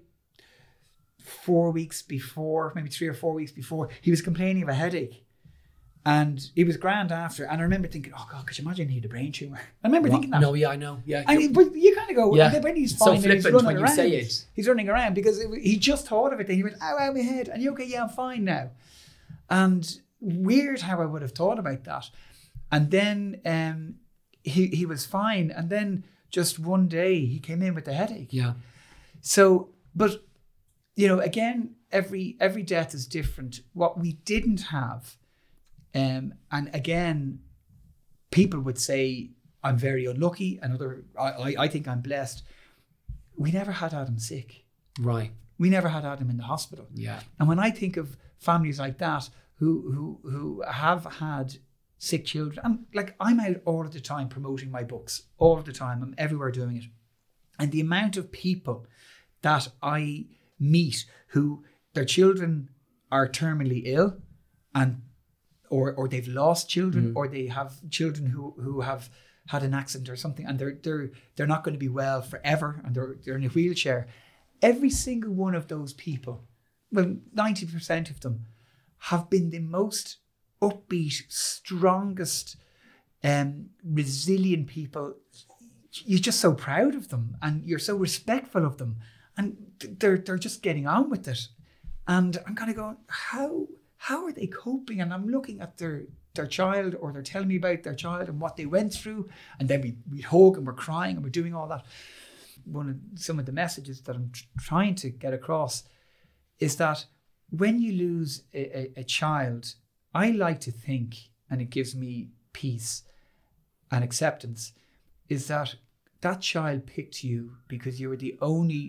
four weeks before, maybe three or four weeks before. He was complaining of a headache. And he was grand after. And I remember thinking, oh God, could you imagine he had a brain tumor? I remember what? thinking that. No, yeah, I know. Yeah, and he, but you kind of go, yeah. when he's fine, so he's running when around. You say it. He's running around because it, he just thought of it. Then he went, ow, ow, my head. And you okay? Yeah, I'm fine now. And weird how I would have thought about that. And then um, he he was fine. And then just one day he came in with a headache. Yeah. So, but, you know, again, every every death is different. What we didn't have, Um, and again, people would say, I'm very unlucky. And other, I, I, I think I'm blessed. We never had Adam sick. Right. We never had Adam in the hospital. Yeah. And when I think of families like that who who who have had sick children, and like I'm out all of the time promoting my books, all of the time. I'm everywhere doing it. And the amount of people that I meet who their children are terminally ill and Or, or they've lost children, mm. or they have children who, who have had an accident or something, and they're they're they're not going to be well forever, and they're they're in a wheelchair. Every single one of those people, well, ninety percent of them, have been the most upbeat, strongest, um, resilient people. You're just so proud of them and you're so respectful of them, and they're they're just getting on with it. And I'm kind of going, how how are they coping? And I'm looking at their their child, or they're telling me about their child and what they went through, and then we we hug and we're crying and we're doing all that. One of some of the messages that I'm tr- trying to get across is that when you lose a, a, a child, I like to think, and it gives me peace and acceptance, is that that child picked you because you were the only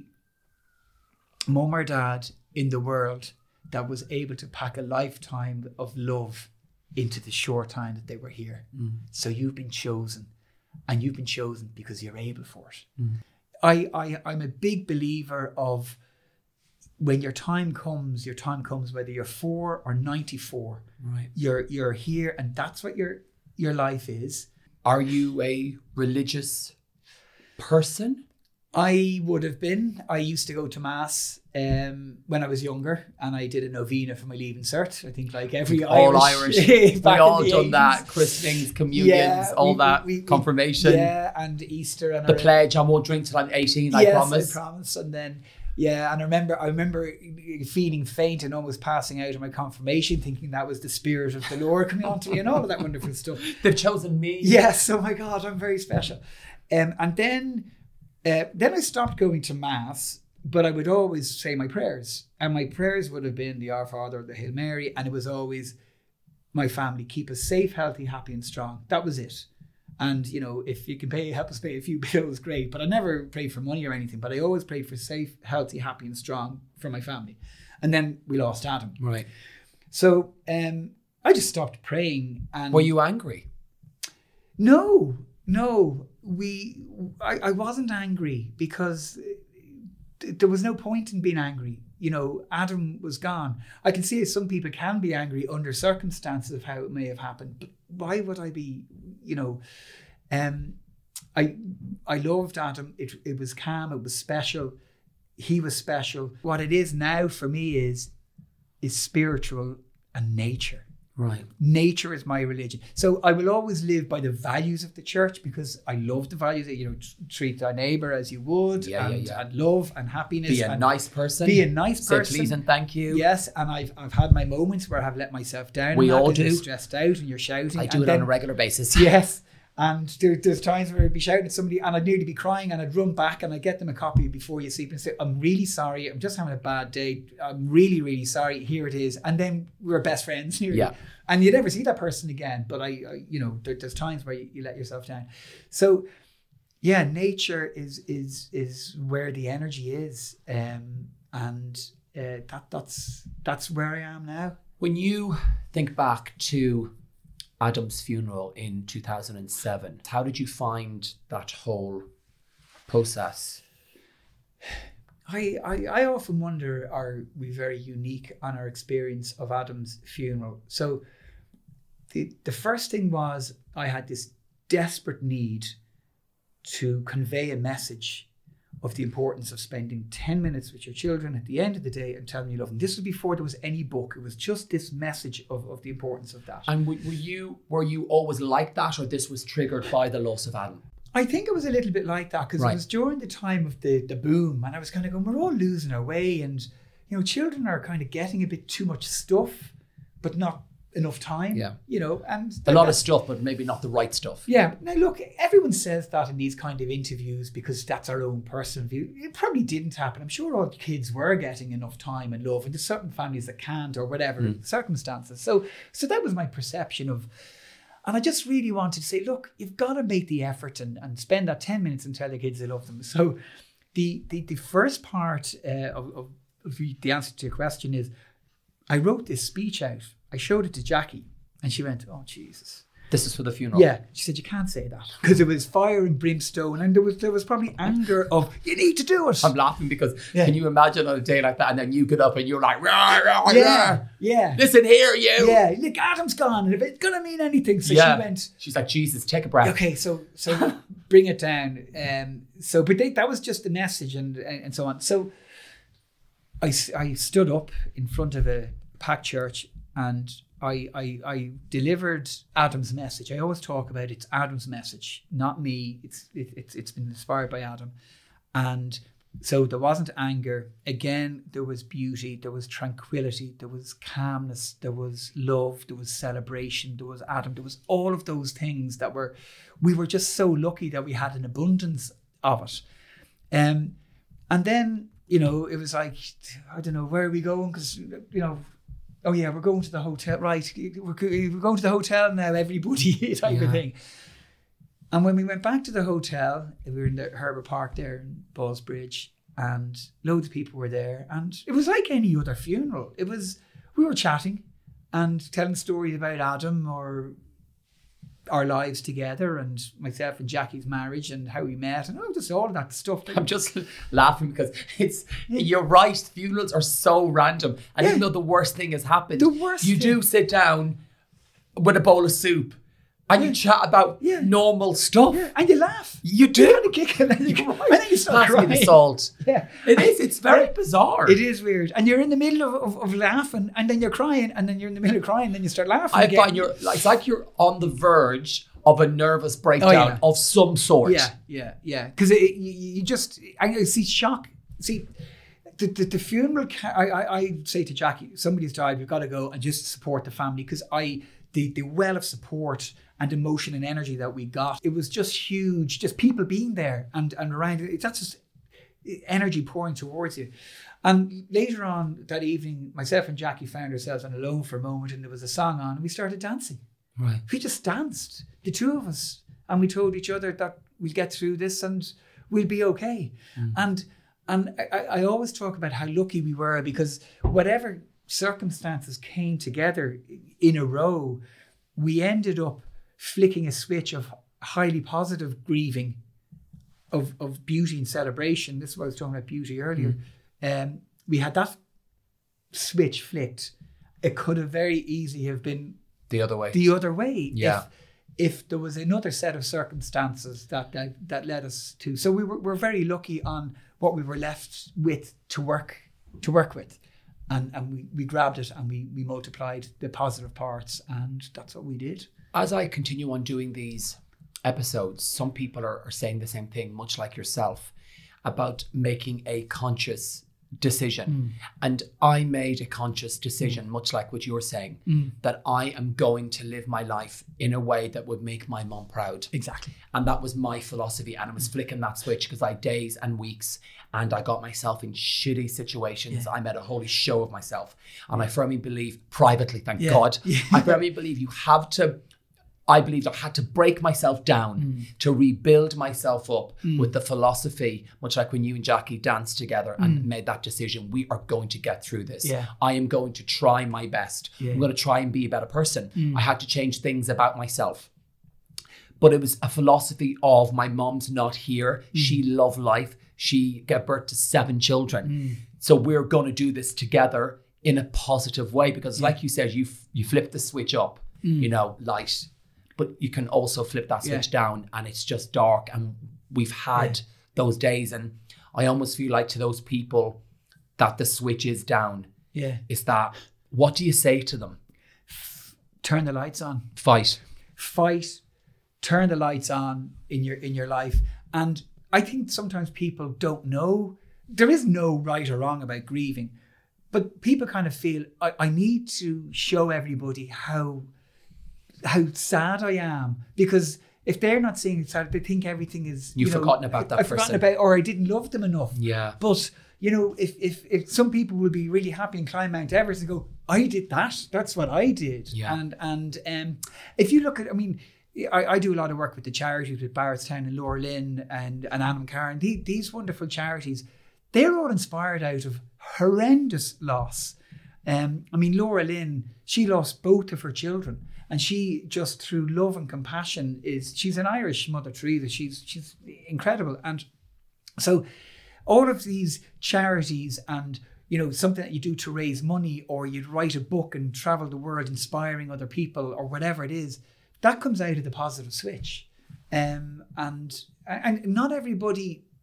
mum or dad in the world that was able to pack a lifetime of love into the short time that they were here. Mm. So you've been chosen, and you've been chosen because you're able for it. Mm. I, I, I'm a big believer of when your time comes, your time comes, whether you're four or ninety-four, right? You're you're here, and that's what your your life is. Are you a religious person? I would have been. I used to go to mass um, when I was younger, and I did a novena for my leaving cert. I think like every all Irish, Irish. we all done eighties. That. Christenings, communions, yeah, all we, that, we, we, confirmation. Yeah, and Easter. And the our, pledge, I won't drink till I'm eighteen, I yes, promise. I promise. And then, yeah, and I remember, I remember feeling faint and almost passing out of my confirmation, thinking that was the Spirit of the Lord coming onto me and all of that wonderful stuff. They've chosen me. Yes, oh my God, I'm very special. Um, and then... Uh, then I stopped going to mass, but I would always say my prayers. And my prayers would have been the Our Father, the Hail Mary, and it was always my family, keep us safe, healthy, happy and strong. That was it. And, you know, if you can pay, help us pay a few bills, great. But I never prayed for money or anything, but I always prayed for safe, healthy, happy and strong for my family. And then we lost Adam. Right. So um, I just stopped praying. And were you angry? No, no. We, I, I wasn't angry because there was no point in being angry. You know, Adam was gone. I can see some people can be angry under circumstances of how it may have happened, but why would I be, you know, um, I I loved Adam. It it was calm, it was special. He was special. What it is now for me is, is spiritual and nature. Right. Nature is my religion. So I will always live by the values of the church because I love the values that, you know, t- treat thy neighbour as you would, yeah, and, yeah, yeah. and love and happiness. Be a and nice person. Be a nice Say person. please and thank you. Yes, and I've I've had my moments where I have let myself down. We all do. do. Stressed out and you're shouting. I do and it then, on a regular basis. Yes. And there, there's times where I'd be shouting at somebody and I'd nearly be crying and I'd run back and I'd get them a copy before you sleep and say, I'm really sorry. I'm just having a bad day. I'm really, really sorry. Here it is. And then we're best friends. Nearly. Yeah. And you never see that person again. But I, I you know, there, there's times where you, you let yourself down. So yeah, nature is is is where the energy is. Um, and uh, that that's that's where I am now. When you think back to Adam's funeral in two thousand seven, how did you find that whole process? I, I, I often wonder, are we very unique on our experience of Adam's funeral? So the the first thing was I had this desperate need to convey a message of the importance of spending ten minutes with your children at the end of the day and telling you love them. This was before there was any book. It was just this message of, of the importance of that. And were you were you always like that, or this was triggered by the loss of Adam? I think it was a little bit like that because right. It was during the time of the, the boom, and I was kind of going, we're all losing our way, and you know, children are kind of getting a bit too much stuff, but not enough time. Yeah, you know, and a lot of stuff, but maybe not the right stuff. Yeah. Now look, everyone says that in these kind of interviews because that's our own personal view. It probably didn't happen. I'm sure all kids were getting enough time and love, and there's certain families that can't, or whatever mm. circumstances. So, so that was my perception of. And I just really wanted to say, look, you've got to make the effort and, and spend that ten minutes and tell the kids they love them. So the the, the first part uh, of, of, of the answer to your question is, I wrote this speech out. I showed it to Jackie and she went, oh, Jesus. This is for the funeral? Yeah. She said, you can't say that. Because it was fire and brimstone, and there was there was probably anger of, you need to do it. I'm laughing because yeah. Can you imagine on a day like that and then you get up and you're like, rah, rah, yeah, rah. yeah. Listen here, you. Yeah, look, Adam's gone, and if it's going to mean anything. So yeah. she went. She's like, Jesus, take a breath. Okay, so so bring it down. Um, so, but they, that was just the message and, and, and so on. So I, I stood up in front of a packed church and I, I I delivered Adam's message. I always talk about it's Adam's message, not me. It's it, it's it's been inspired by Adam, and so there wasn't anger. Again, there was beauty, there was tranquility, there was calmness, there was love, there was celebration, there was Adam, there was all of those things that were, we were just so lucky that we had an abundance of it. Um, and then, you know, it was like, I don't know, where are we going? Because, you know, oh yeah, we're going to the hotel, right? We're, we're going to the hotel now, everybody, type Yeah. of thing. And when we went back to the hotel, we were in the Herbert Park there in Ballsbridge, and loads of people were there. And it was like any other funeral. It was, we were chatting and telling stories about Adam or our lives together, and myself and Jackie's marriage and how we met, and oh, just all of that stuff. I'm just laughing because it's, you're right, funerals are so random. And Yeah. even though the worst thing has happened, The worst you thing. do sit down with a bowl of soup and you chat about Yeah. normal stuff. Yeah, and you laugh. You do. You kind of kick it, and then you, You're and then you start Pass me the crying. salt. Yeah. It is. It's very Yeah. bizarre. It is weird. And you're in the middle of, of, of laughing, and then you're crying, and then you're in the middle of crying, and then you start laughing I again. find you're like, it's like you're on the verge of a nervous breakdown yeah. of some sort. Yeah, yeah, yeah. Because you, you just, I see shock. See, the, the, the funeral, ca- I, I, I say to Jackie, somebody's died, we've got to go and just support the family. Because I, the, the well of support and emotion and energy that we got, it was just huge. Just people being there and, and around it. That's just energy pouring towards you. And later on that evening, myself and Jackie found ourselves on alone for a moment, and there was a song on, and we started dancing. Right. We just danced, the two of us, and we told each other that we'll get through this and we'll be okay. Mm. And and I, I always talk about how lucky we were, because whatever circumstances came together in a row, we ended up flicking a switch of highly positive grieving, of, of beauty and celebration. This is what I was talking about, beauty earlier. Mm. Um, we had that switch flicked. It could have very easily have been The other way. the other way. Yeah. If, if there was another set of circumstances that that, that led us to. So we were, we're very lucky on what we were left with to work to work with. And and we, we grabbed it and we, we multiplied the positive parts, and that's what we did. As I continue on doing these episodes, some people are, are saying the same thing, much like yourself, about making a conscious decision. Mm. And I made a conscious decision, much like what you're saying, Mm. that I am going to live my life in a way that would make my mum proud. Exactly. And that was my philosophy. And I was flicking that switch because I had days and weeks, and I got myself in shitty situations. Yeah. I made a holy show of myself. And I firmly believe, privately, thank Yeah. God, Yeah. I firmly believe you have to, I believed I had to break myself down Mm. to rebuild myself up Mm. with the philosophy, much like when you and Jackie danced together and Mm. made that decision, we are going to get through this. Yeah. I am going to try my best. Yeah. I'm going to try and be a better person. Mm. I had to change things about myself. But it was a philosophy of my mom's not here. Mm. She loved life. She gave birth to seven children. Mm. So we're going to do this together in a positive way, because Yeah. like you said, you f- you flip the switch up, Mm. you know, light, but you can also flip that switch Yeah. down and it's just dark. And we've had Yeah. those days, and I almost feel like to those people that the switch is down, Yeah. is that, what do you say to them? Turn the lights on. Fight. Fight. Turn the lights on in your in your life. And I think sometimes people don't know. There is no right or wrong about grieving, but people kind of feel I, I need to show everybody how how sad I am, because if they're not seeing it sad, they think everything is You've you know, forgotten about that I've forgotten person. about, or I didn't love them enough. Yeah. But you know, if if if some people will be really happy and climb Mount Everest and go, I did that. That's what I did. Yeah. And and um, if you look at, I mean, I, I do a lot of work with the charities, with Barrettstown and Laura Lynn and and Anna McCarran. These, these wonderful charities, they're all inspired out of horrendous loss. Um, I mean, Laura Lynn, she lost both of her children. And she just, through love and compassion, is she's an Irish Mother Teresa. She's she's incredible. And so all of these charities and, you know, something that you do to raise money, or you'd write a book and travel the world inspiring other people, or whatever it is, that comes out of the positive switch. Um, and and not everybody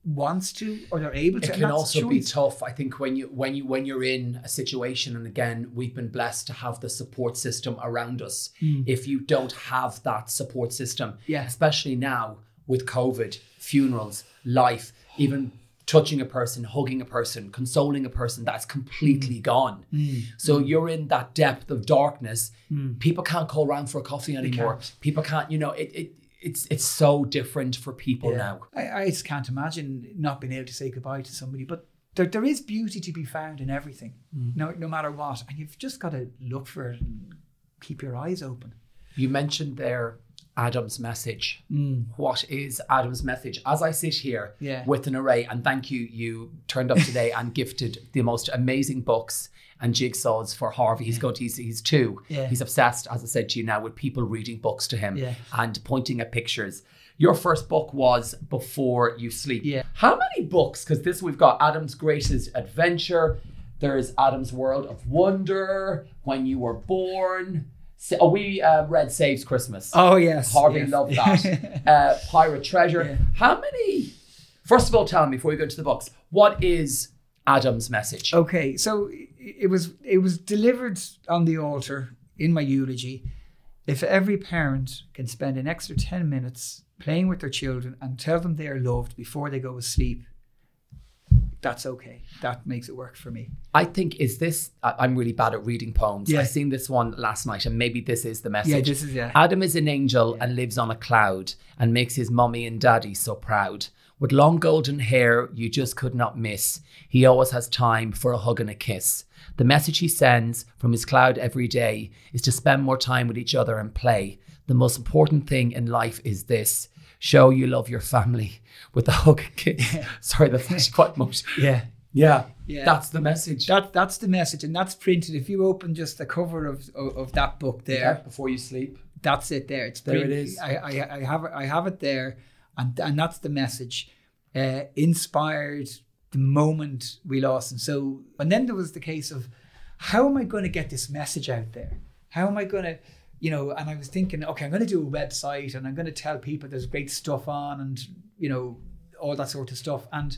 wants to or they're able to. It can also be tough, I think, when you when you when you're in a situation, and again, we've been blessed to have the support system around us. Mm. If you don't have that support system, yeah. especially now with COVID, funerals, life, even touching a person, hugging a person, consoling a person, that's completely mm. gone. Mm. So mm. you're in that depth of darkness. Mm. People can't call around for a coffee anymore. Can't. People can't, you know, it, it it's it's so different for people yeah. now. I, I just can't imagine not being able to say goodbye to somebody, but there there is beauty to be found in everything, mm. no no matter what. And you've just got to look for it and keep your eyes open. You mentioned there Adam's message. Mm. What is Adam's message? As I sit here yeah. with an array, and thank you, you turned up today and gifted the most amazing books and jigsaws for Harvey. He's yeah. going to, he's, he's two. Yeah. He's obsessed, as I said to you now, with people reading books to him yeah. and pointing at pictures. Your first book was Before You Sleep. Yeah. How many books? Because this, we've got Adam's Greatest Adventure. There's Adam's World of Wonder, When You Were Born. Oh, we uh, read Saves Christmas. Oh, yes. Harvey yes. loved that. uh, Pirate Treasure. Yeah. How many, first of all, tell me before we go into the books, what is Adam's message? Okay, so it was it was delivered on the altar in my eulogy. If every parent can spend an extra ten minutes playing with their children and tell them they are loved before they go to sleep, that's okay. That makes it work for me. I think, is this, I'm really bad at reading poems. Yeah. I seen this one last night, and maybe this is the message. Yeah, this is, yeah. Adam is an angel yeah. and lives on a cloud and makes his mummy and daddy so proud. With long golden hair you just could not miss. He always has time for a hug and a kiss. The message he sends from his cloud every day is to spend more time with each other and play. The most important thing in life is this: show you love your family with a hug and kiss. Yeah. Sorry, that's actually quite much. Yeah. Yeah. Yeah. That's the message. That That's the message. And that's printed. If you open just the cover of of, of that book there. Yeah, Before You Sleep. That's it there. It's there printed. it is. I, I, I, have, it, I have it there. And, and that's the message. Uh, inspired the moment we lost. And so, and then there was the case of, how am I going to get this message out there? How am I going to, you know, and I was thinking, okay, I'm going to do a website and I'm going to tell people there's great stuff on and, you know, all that sort of stuff. And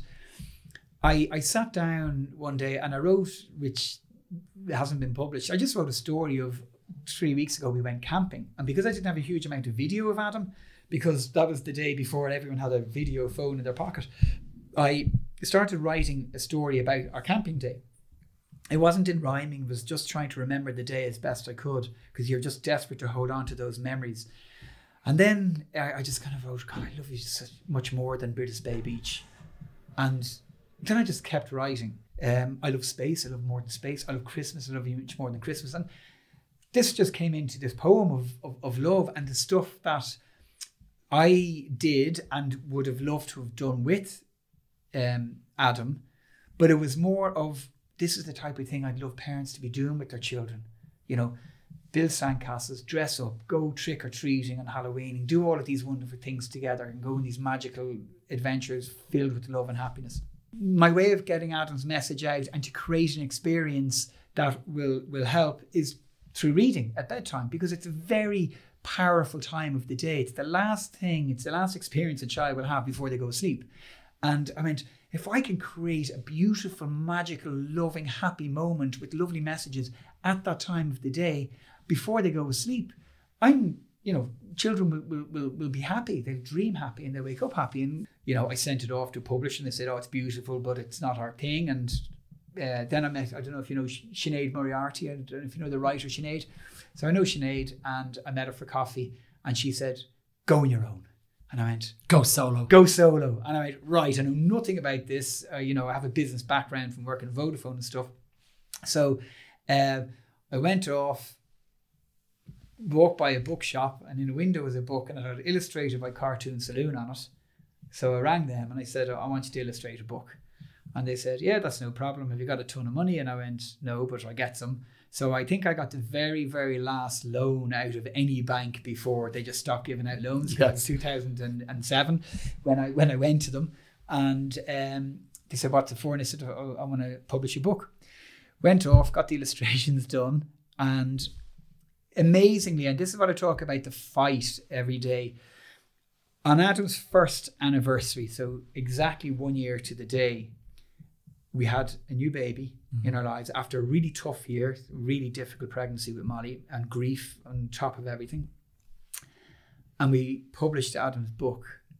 I I sat down one day and I wrote, which hasn't been published, I just wrote a story of three weeks ago we went camping. And because I didn't have a huge amount of video of Adam, because that was the day before everyone had a video phone in their pocket, I started writing a story about our camping day. It wasn't in rhyming, it was just trying to remember the day as best I could, because you're just desperate to hold on to those memories. And then I, I just kind of wrote, God, I love you so much more than British Bay Beach. And then I just kept writing. Um, I love space, I love more than space. I love Christmas, I love you much more than Christmas. And this just came into this poem of, of, of love and the stuff that I did and would have loved to have done with um, Adam. But it was more of, this is the type of thing I'd love parents to be doing with their children. You know, build sandcastles, dress up, go trick-or-treating on Halloween, and do all of these wonderful things together and go on these magical adventures filled with love and happiness. My way of getting Adam's message out and to create an experience that will, will help is through reading at bedtime, because it's a very powerful time of the day. It's the last thing, it's the last experience a child will have before they go to sleep. And I mean, if I can create a beautiful, magical, loving, happy moment with lovely messages at that time of the day before they go to sleep, I'm, you know, children will, will, will, will be happy. They'll dream happy and they'll wake up happy. And, you know, I sent it off to publish and they said, oh, it's beautiful, but it's not our thing. And uh, then I met, I don't know if you know Sinead Moriarty, I don't know if you know the writer Sinead. So I know Sinead and I met her for coffee and she said, go on your own. And I went, go solo. Go solo. And I went, right, I know nothing about this. Uh, you know, I have a business background from working at Vodafone and stuff. So uh, I went off, walked by a bookshop, and in a window was a book and it had illustrated by Cartoon Saloon on it. So I rang them and I said, oh, I want you to illustrate a book. And they said, yeah, that's no problem. Have you got a ton of money? And I went, no, but I get some. So I think I got the very, very last loan out of any bank before they just stopped giving out loans. Yes. It was two thousand seven when I when I went to them. And um, they said, what's it for? And I said, oh, I want to publish a book. Went off, got the illustrations done. And amazingly, and this is what I talk about, the fight every day. On Adam's first anniversary, so exactly one year to the day, we had a new baby mm-hmm. in our lives after a really tough year, really difficult pregnancy with Molly and grief on top of everything. And we published Adam's book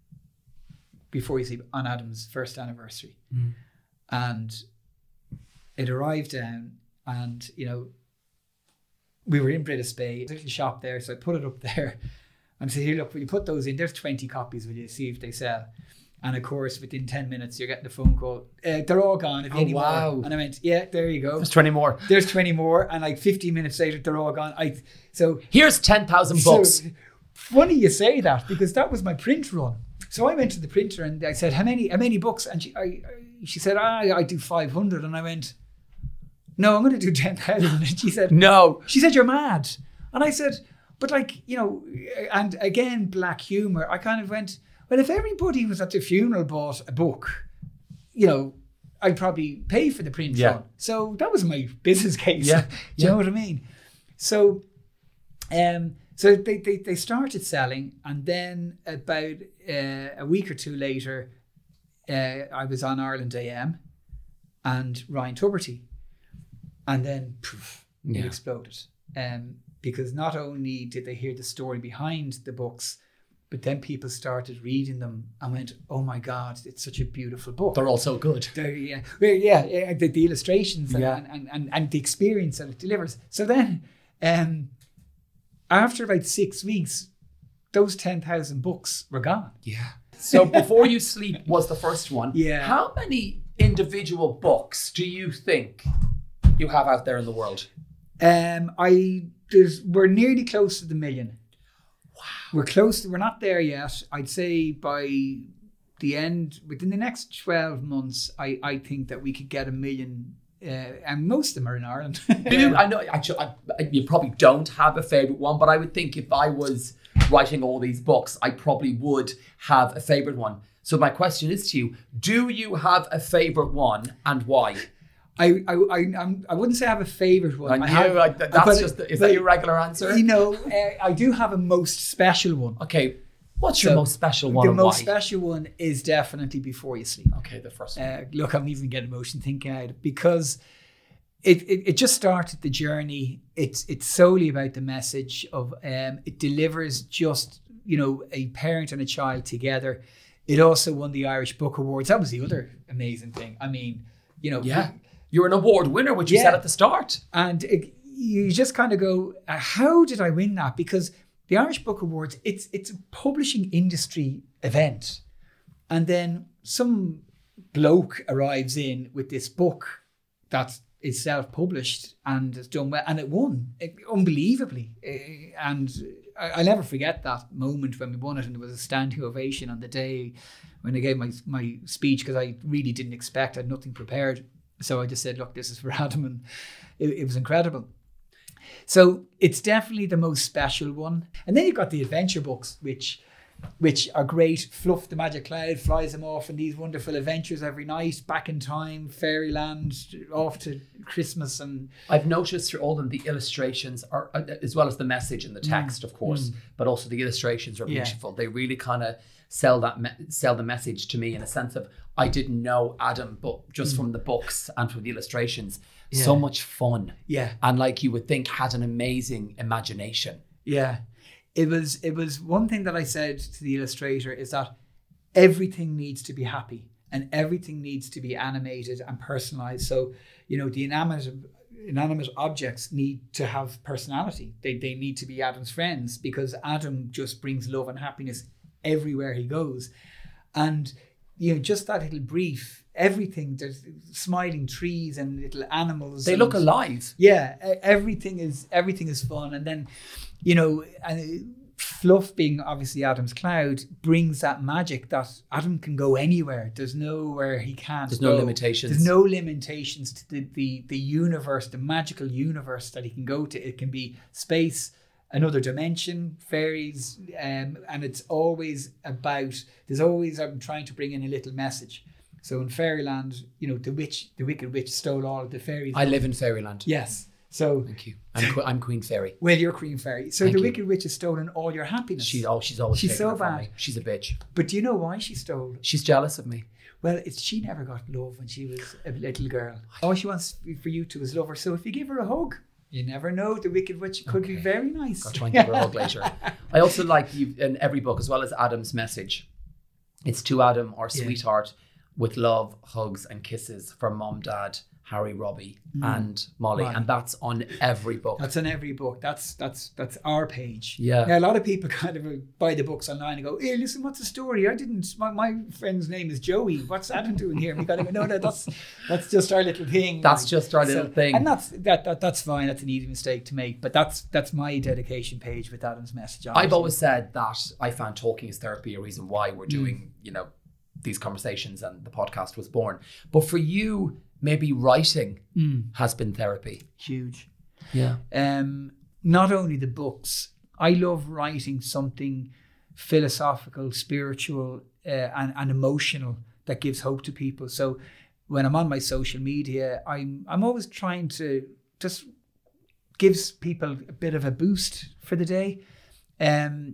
before you see on Adam's first anniversary. Mm. And it arrived down and, you know, we were in British Bay, there's a little shop there. So I put it up there and said, here, look, will you put those in? There's twenty copies, will you see if they sell? And of course, within ten minutes, you're getting a phone call. Uh, they're all gone. If oh, any wow. more. And I went, yeah, there you go. There's twenty more. There's twenty more. And like fifteen minutes later, they're all gone. I So here's ten thousand books. So, funny you say that, because that was my print run. So I went to the printer and I said, how many how many books? And she I, I, she said, ah, I do five hundred. And I went, no, I'm going to do ten thousand. And she said, no. She said, you're mad. And I said, but like, you know, and again, black humor. I kind of went, well, if everybody was at the funeral bought a book, you know, I'd probably pay for the print yeah. run. So that was my business case. Yeah. Do you yeah. know what I mean? So, um, so they, they, they started selling, and then about uh, a week or two later, uh, I was on Ireland A M and Ryan Tuberty. And then poof, yeah. it exploded. Um, because not only did they hear the story behind the books, but then people started reading them and went, oh my God, it's such a beautiful book. They're all so good. They're, yeah, yeah, yeah the, the illustrations and, yeah. and, and, and the experience that it delivers. So then, um, after about six weeks, those ten thousand books were gone. Yeah. So Before You Sleep was the first one. Yeah. How many individual books do you think you have out there in the world? Um, I there's we're nearly close to the million. Wow. We're close. To, we're not there yet. I'd say by the end, within the next twelve months, I, I think that we could get a million. Uh, and most of them are in Ireland. do, I know. Actually, I, you probably don't have a favorite one, but I would think if I was writing all these books, I probably would have a favorite one. So my question is to you: do you have a favorite one, and why? I I I, I'm, I wouldn't say I have a favorite one. I I have, like that, that's but, just is but, that your regular answer? You know, uh, I do have a most special one. Okay, what's so your most special one? The and most why? special one is definitely Before You Sleep. Okay, the first one. Uh, look, I'm even getting emotion thinking about it because it, it it just started the journey. It's it's solely about the message of um, it delivers just you know a parent and a child together. It also won the Irish Book Awards. That was the other amazing thing. I mean, you know, yeah. You're an award winner, which you yeah. said at the start. And it, you just kind of go, uh, how did I win that? Because the Irish Book Awards, it's it's a publishing industry event. And then some bloke arrives in with this book that is self-published and is done well. And it won, it, unbelievably. Uh, and I, I'll never forget that moment when we won it. And there was a standing ovation on the day when I gave my, my speech, because I really didn't expect, I had nothing prepared. So I just said, look, this is for Adam, and it, it was incredible. So it's definitely the most special one. And then you've got the adventure books, which which are great. Fluff the Magic Cloud flies them off in these wonderful adventures every night, back in time, fairyland, off to Christmas. And I've noticed through all of them, the illustrations are, as well as the message in the text, mm. of course, mm. but also the illustrations are beautiful. Yeah. They really kind of sell that me- sell the message to me in a sense of, I didn't know Adam, but just mm. from the books and from the illustrations, yeah. so much fun. Yeah. And like you would think, had an amazing imagination. Yeah. It was it was one thing that I said to the illustrator is that everything needs to be happy and everything needs to be animated and personalized. So, you know, the inanimate inanimate objects need to have personality. They they need to be Adam's friends, because Adam just brings love and happiness everywhere he goes. And you know, just that little brief, everything, there's smiling trees and little animals. They and, look alive. Yeah, everything is everything is fun. And then, you know, and Fluff, being obviously Adam's cloud, brings that magic that Adam can go anywhere. There's nowhere he can't There's go. no limitations. There's no limitations to the, the, the universe, the magical universe that he can go to. It can be space, another dimension, fairies, um, and it's always about, there's always, I'm trying to bring in a little message. So in Fairyland, you know, the witch, the wicked witch stole all of the fairies. I live in Fairyland. Yes. So Thank you. I'm, que- I'm Queen Fairy. well, you're Queen Fairy. So Thank the you. Wicked Witch has stolen all your happiness. She, oh, she's always She's taking so it from bad. me. She's a bitch. But do you know why she stole? She's jealous of me. Well, it's she never got love when she was a little girl. All she wants for you to is love her. So if you give her a hug, you never know. The Wicked Witch could Okay. be very nice. I'll try and give her a hug later. I also like you in every book, as well as Adam's message. It's to Adam, our Yeah. sweetheart, with love, hugs, and kisses from Mom, Dad, Harry, Robbie, and Molly, Molly. and that's on every book. That's on every book. That's that's that's our page. Yeah. Now a lot of people kind of buy the books online and go, "Hey, listen, what's the story? I didn't. My, my friend's name is Joey. What's Adam doing here?" We got to go. No, no, that's that's just our little thing. That's Like, just our so- little thing. and that's that, that that's fine. That's an easy mistake to make, but that's that's my dedication page with Adam's message. I've always said that I found talking is therapy, a reason why we're doing, Mm. you know, these conversations, and the podcast was born. But for you, maybe writing Mm. has been therapy. huge. Yeah. Um, not only the books, I love writing something philosophical, spiritual, uh, and, and emotional that gives hope to people. So when I'm on my social media, I'm I'm always trying to just gives people a bit of a boost for the day. Um,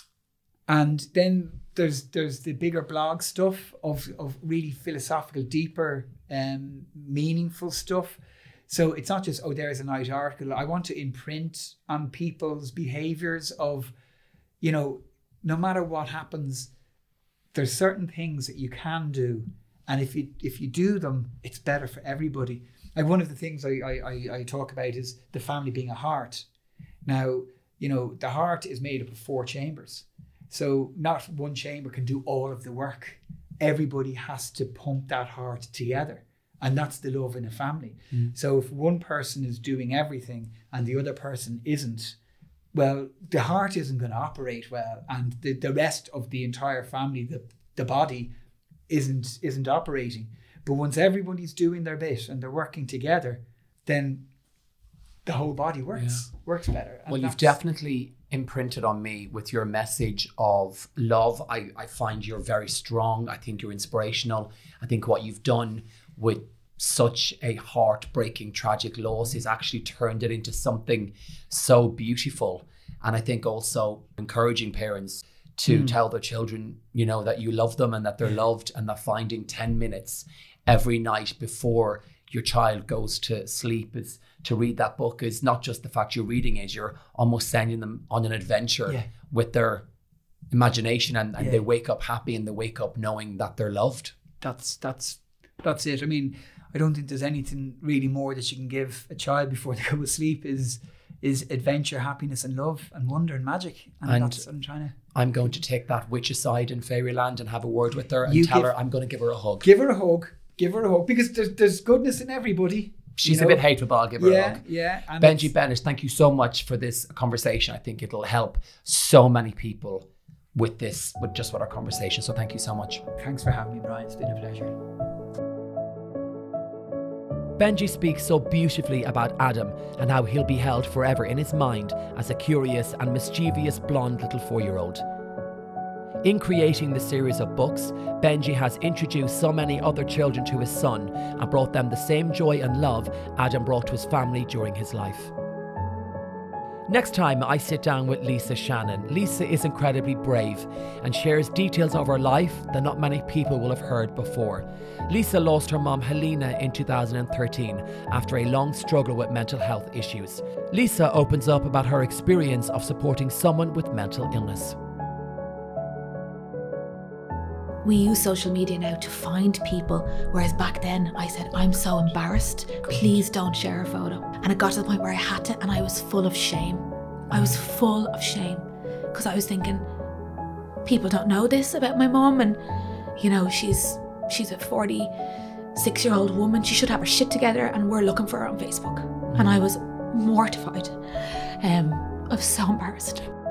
and then there's there's the bigger blog stuff of of really philosophical, deeper, um, meaningful stuff. So it's not just, oh, there's a nice article. I want to imprint on people's behaviors of, you know, no matter what happens, there's certain things that you can do. And if you if you do them, it's better for everybody. Like one of the things I, I, I, I talk about is the family being a heart. Now, you know, the heart is made up of four chambers. So not one chamber can do all of the work. Everybody has to pump that heart together. And that's the love in a family. Mm. So if one person is doing everything and the other person isn't, well, the heart isn't going to operate well. And the, the rest of the entire family, the, the body, isn't isn't operating. But once everybody's doing their bit and they're working together, then the whole body works, yeah. works better. And well, you've definitely imprinted on me with your message of love. I, I find you're very strong. I think you're inspirational. I think what you've done with such a heartbreaking, tragic loss is actually turned it into something so beautiful. And I think also encouraging parents to mm. tell their children, you know, that you love them and that they're loved, and that finding ten minutes every night before your child goes to sleep is to read that book is not just the fact you're reading it, you're almost sending them on an adventure yeah. with their imagination, and, and yeah. they wake up happy and they wake up knowing that they're loved. That's that's that's it. I mean, I don't think there's anything really more that you can give a child before they go to sleep is is adventure, happiness and love and wonder and magic. And, and that's what I'm trying to... I'm going to take that witch aside in Fairyland and have a word with her and you tell give, her I'm going to give her a hug. Give her a hug. Give her a hug. Because there's, there's goodness in everybody. She's you know? a bit hateful, but I'll give her yeah, a hug. Yeah, yeah. Benji Bennett, thank you so much for this conversation. I think it'll help so many people with this, with just with our conversation. So thank you so much. Thanks for having me, Brian. It's been a pleasure. Benji speaks so beautifully about Adam and how he'll be held forever in his mind as a curious and mischievous blonde little four-year-old. In creating the series of books, Benji has introduced so many other children to his son and brought them the same joy and love Adam brought to his family during his life. Next time I sit down with Lisa Shannon. Lisa is incredibly brave and shares details of her life that not many people will have heard before. Lisa lost her mom Helena in two thousand thirteen after a long struggle with mental health issues. Lisa opens up about her experience of supporting someone with mental illness. We use social media now to find people, whereas back then I said, I'm so embarrassed, please don't share a photo. And it got to the point where I had to, and I was full of shame. I was full of shame because I was thinking, people don't know this about my mom, and you know, she's she's a forty-six year old woman, she should have her shit together, and we're looking for her on Facebook. And I was mortified. Um, I was so embarrassed.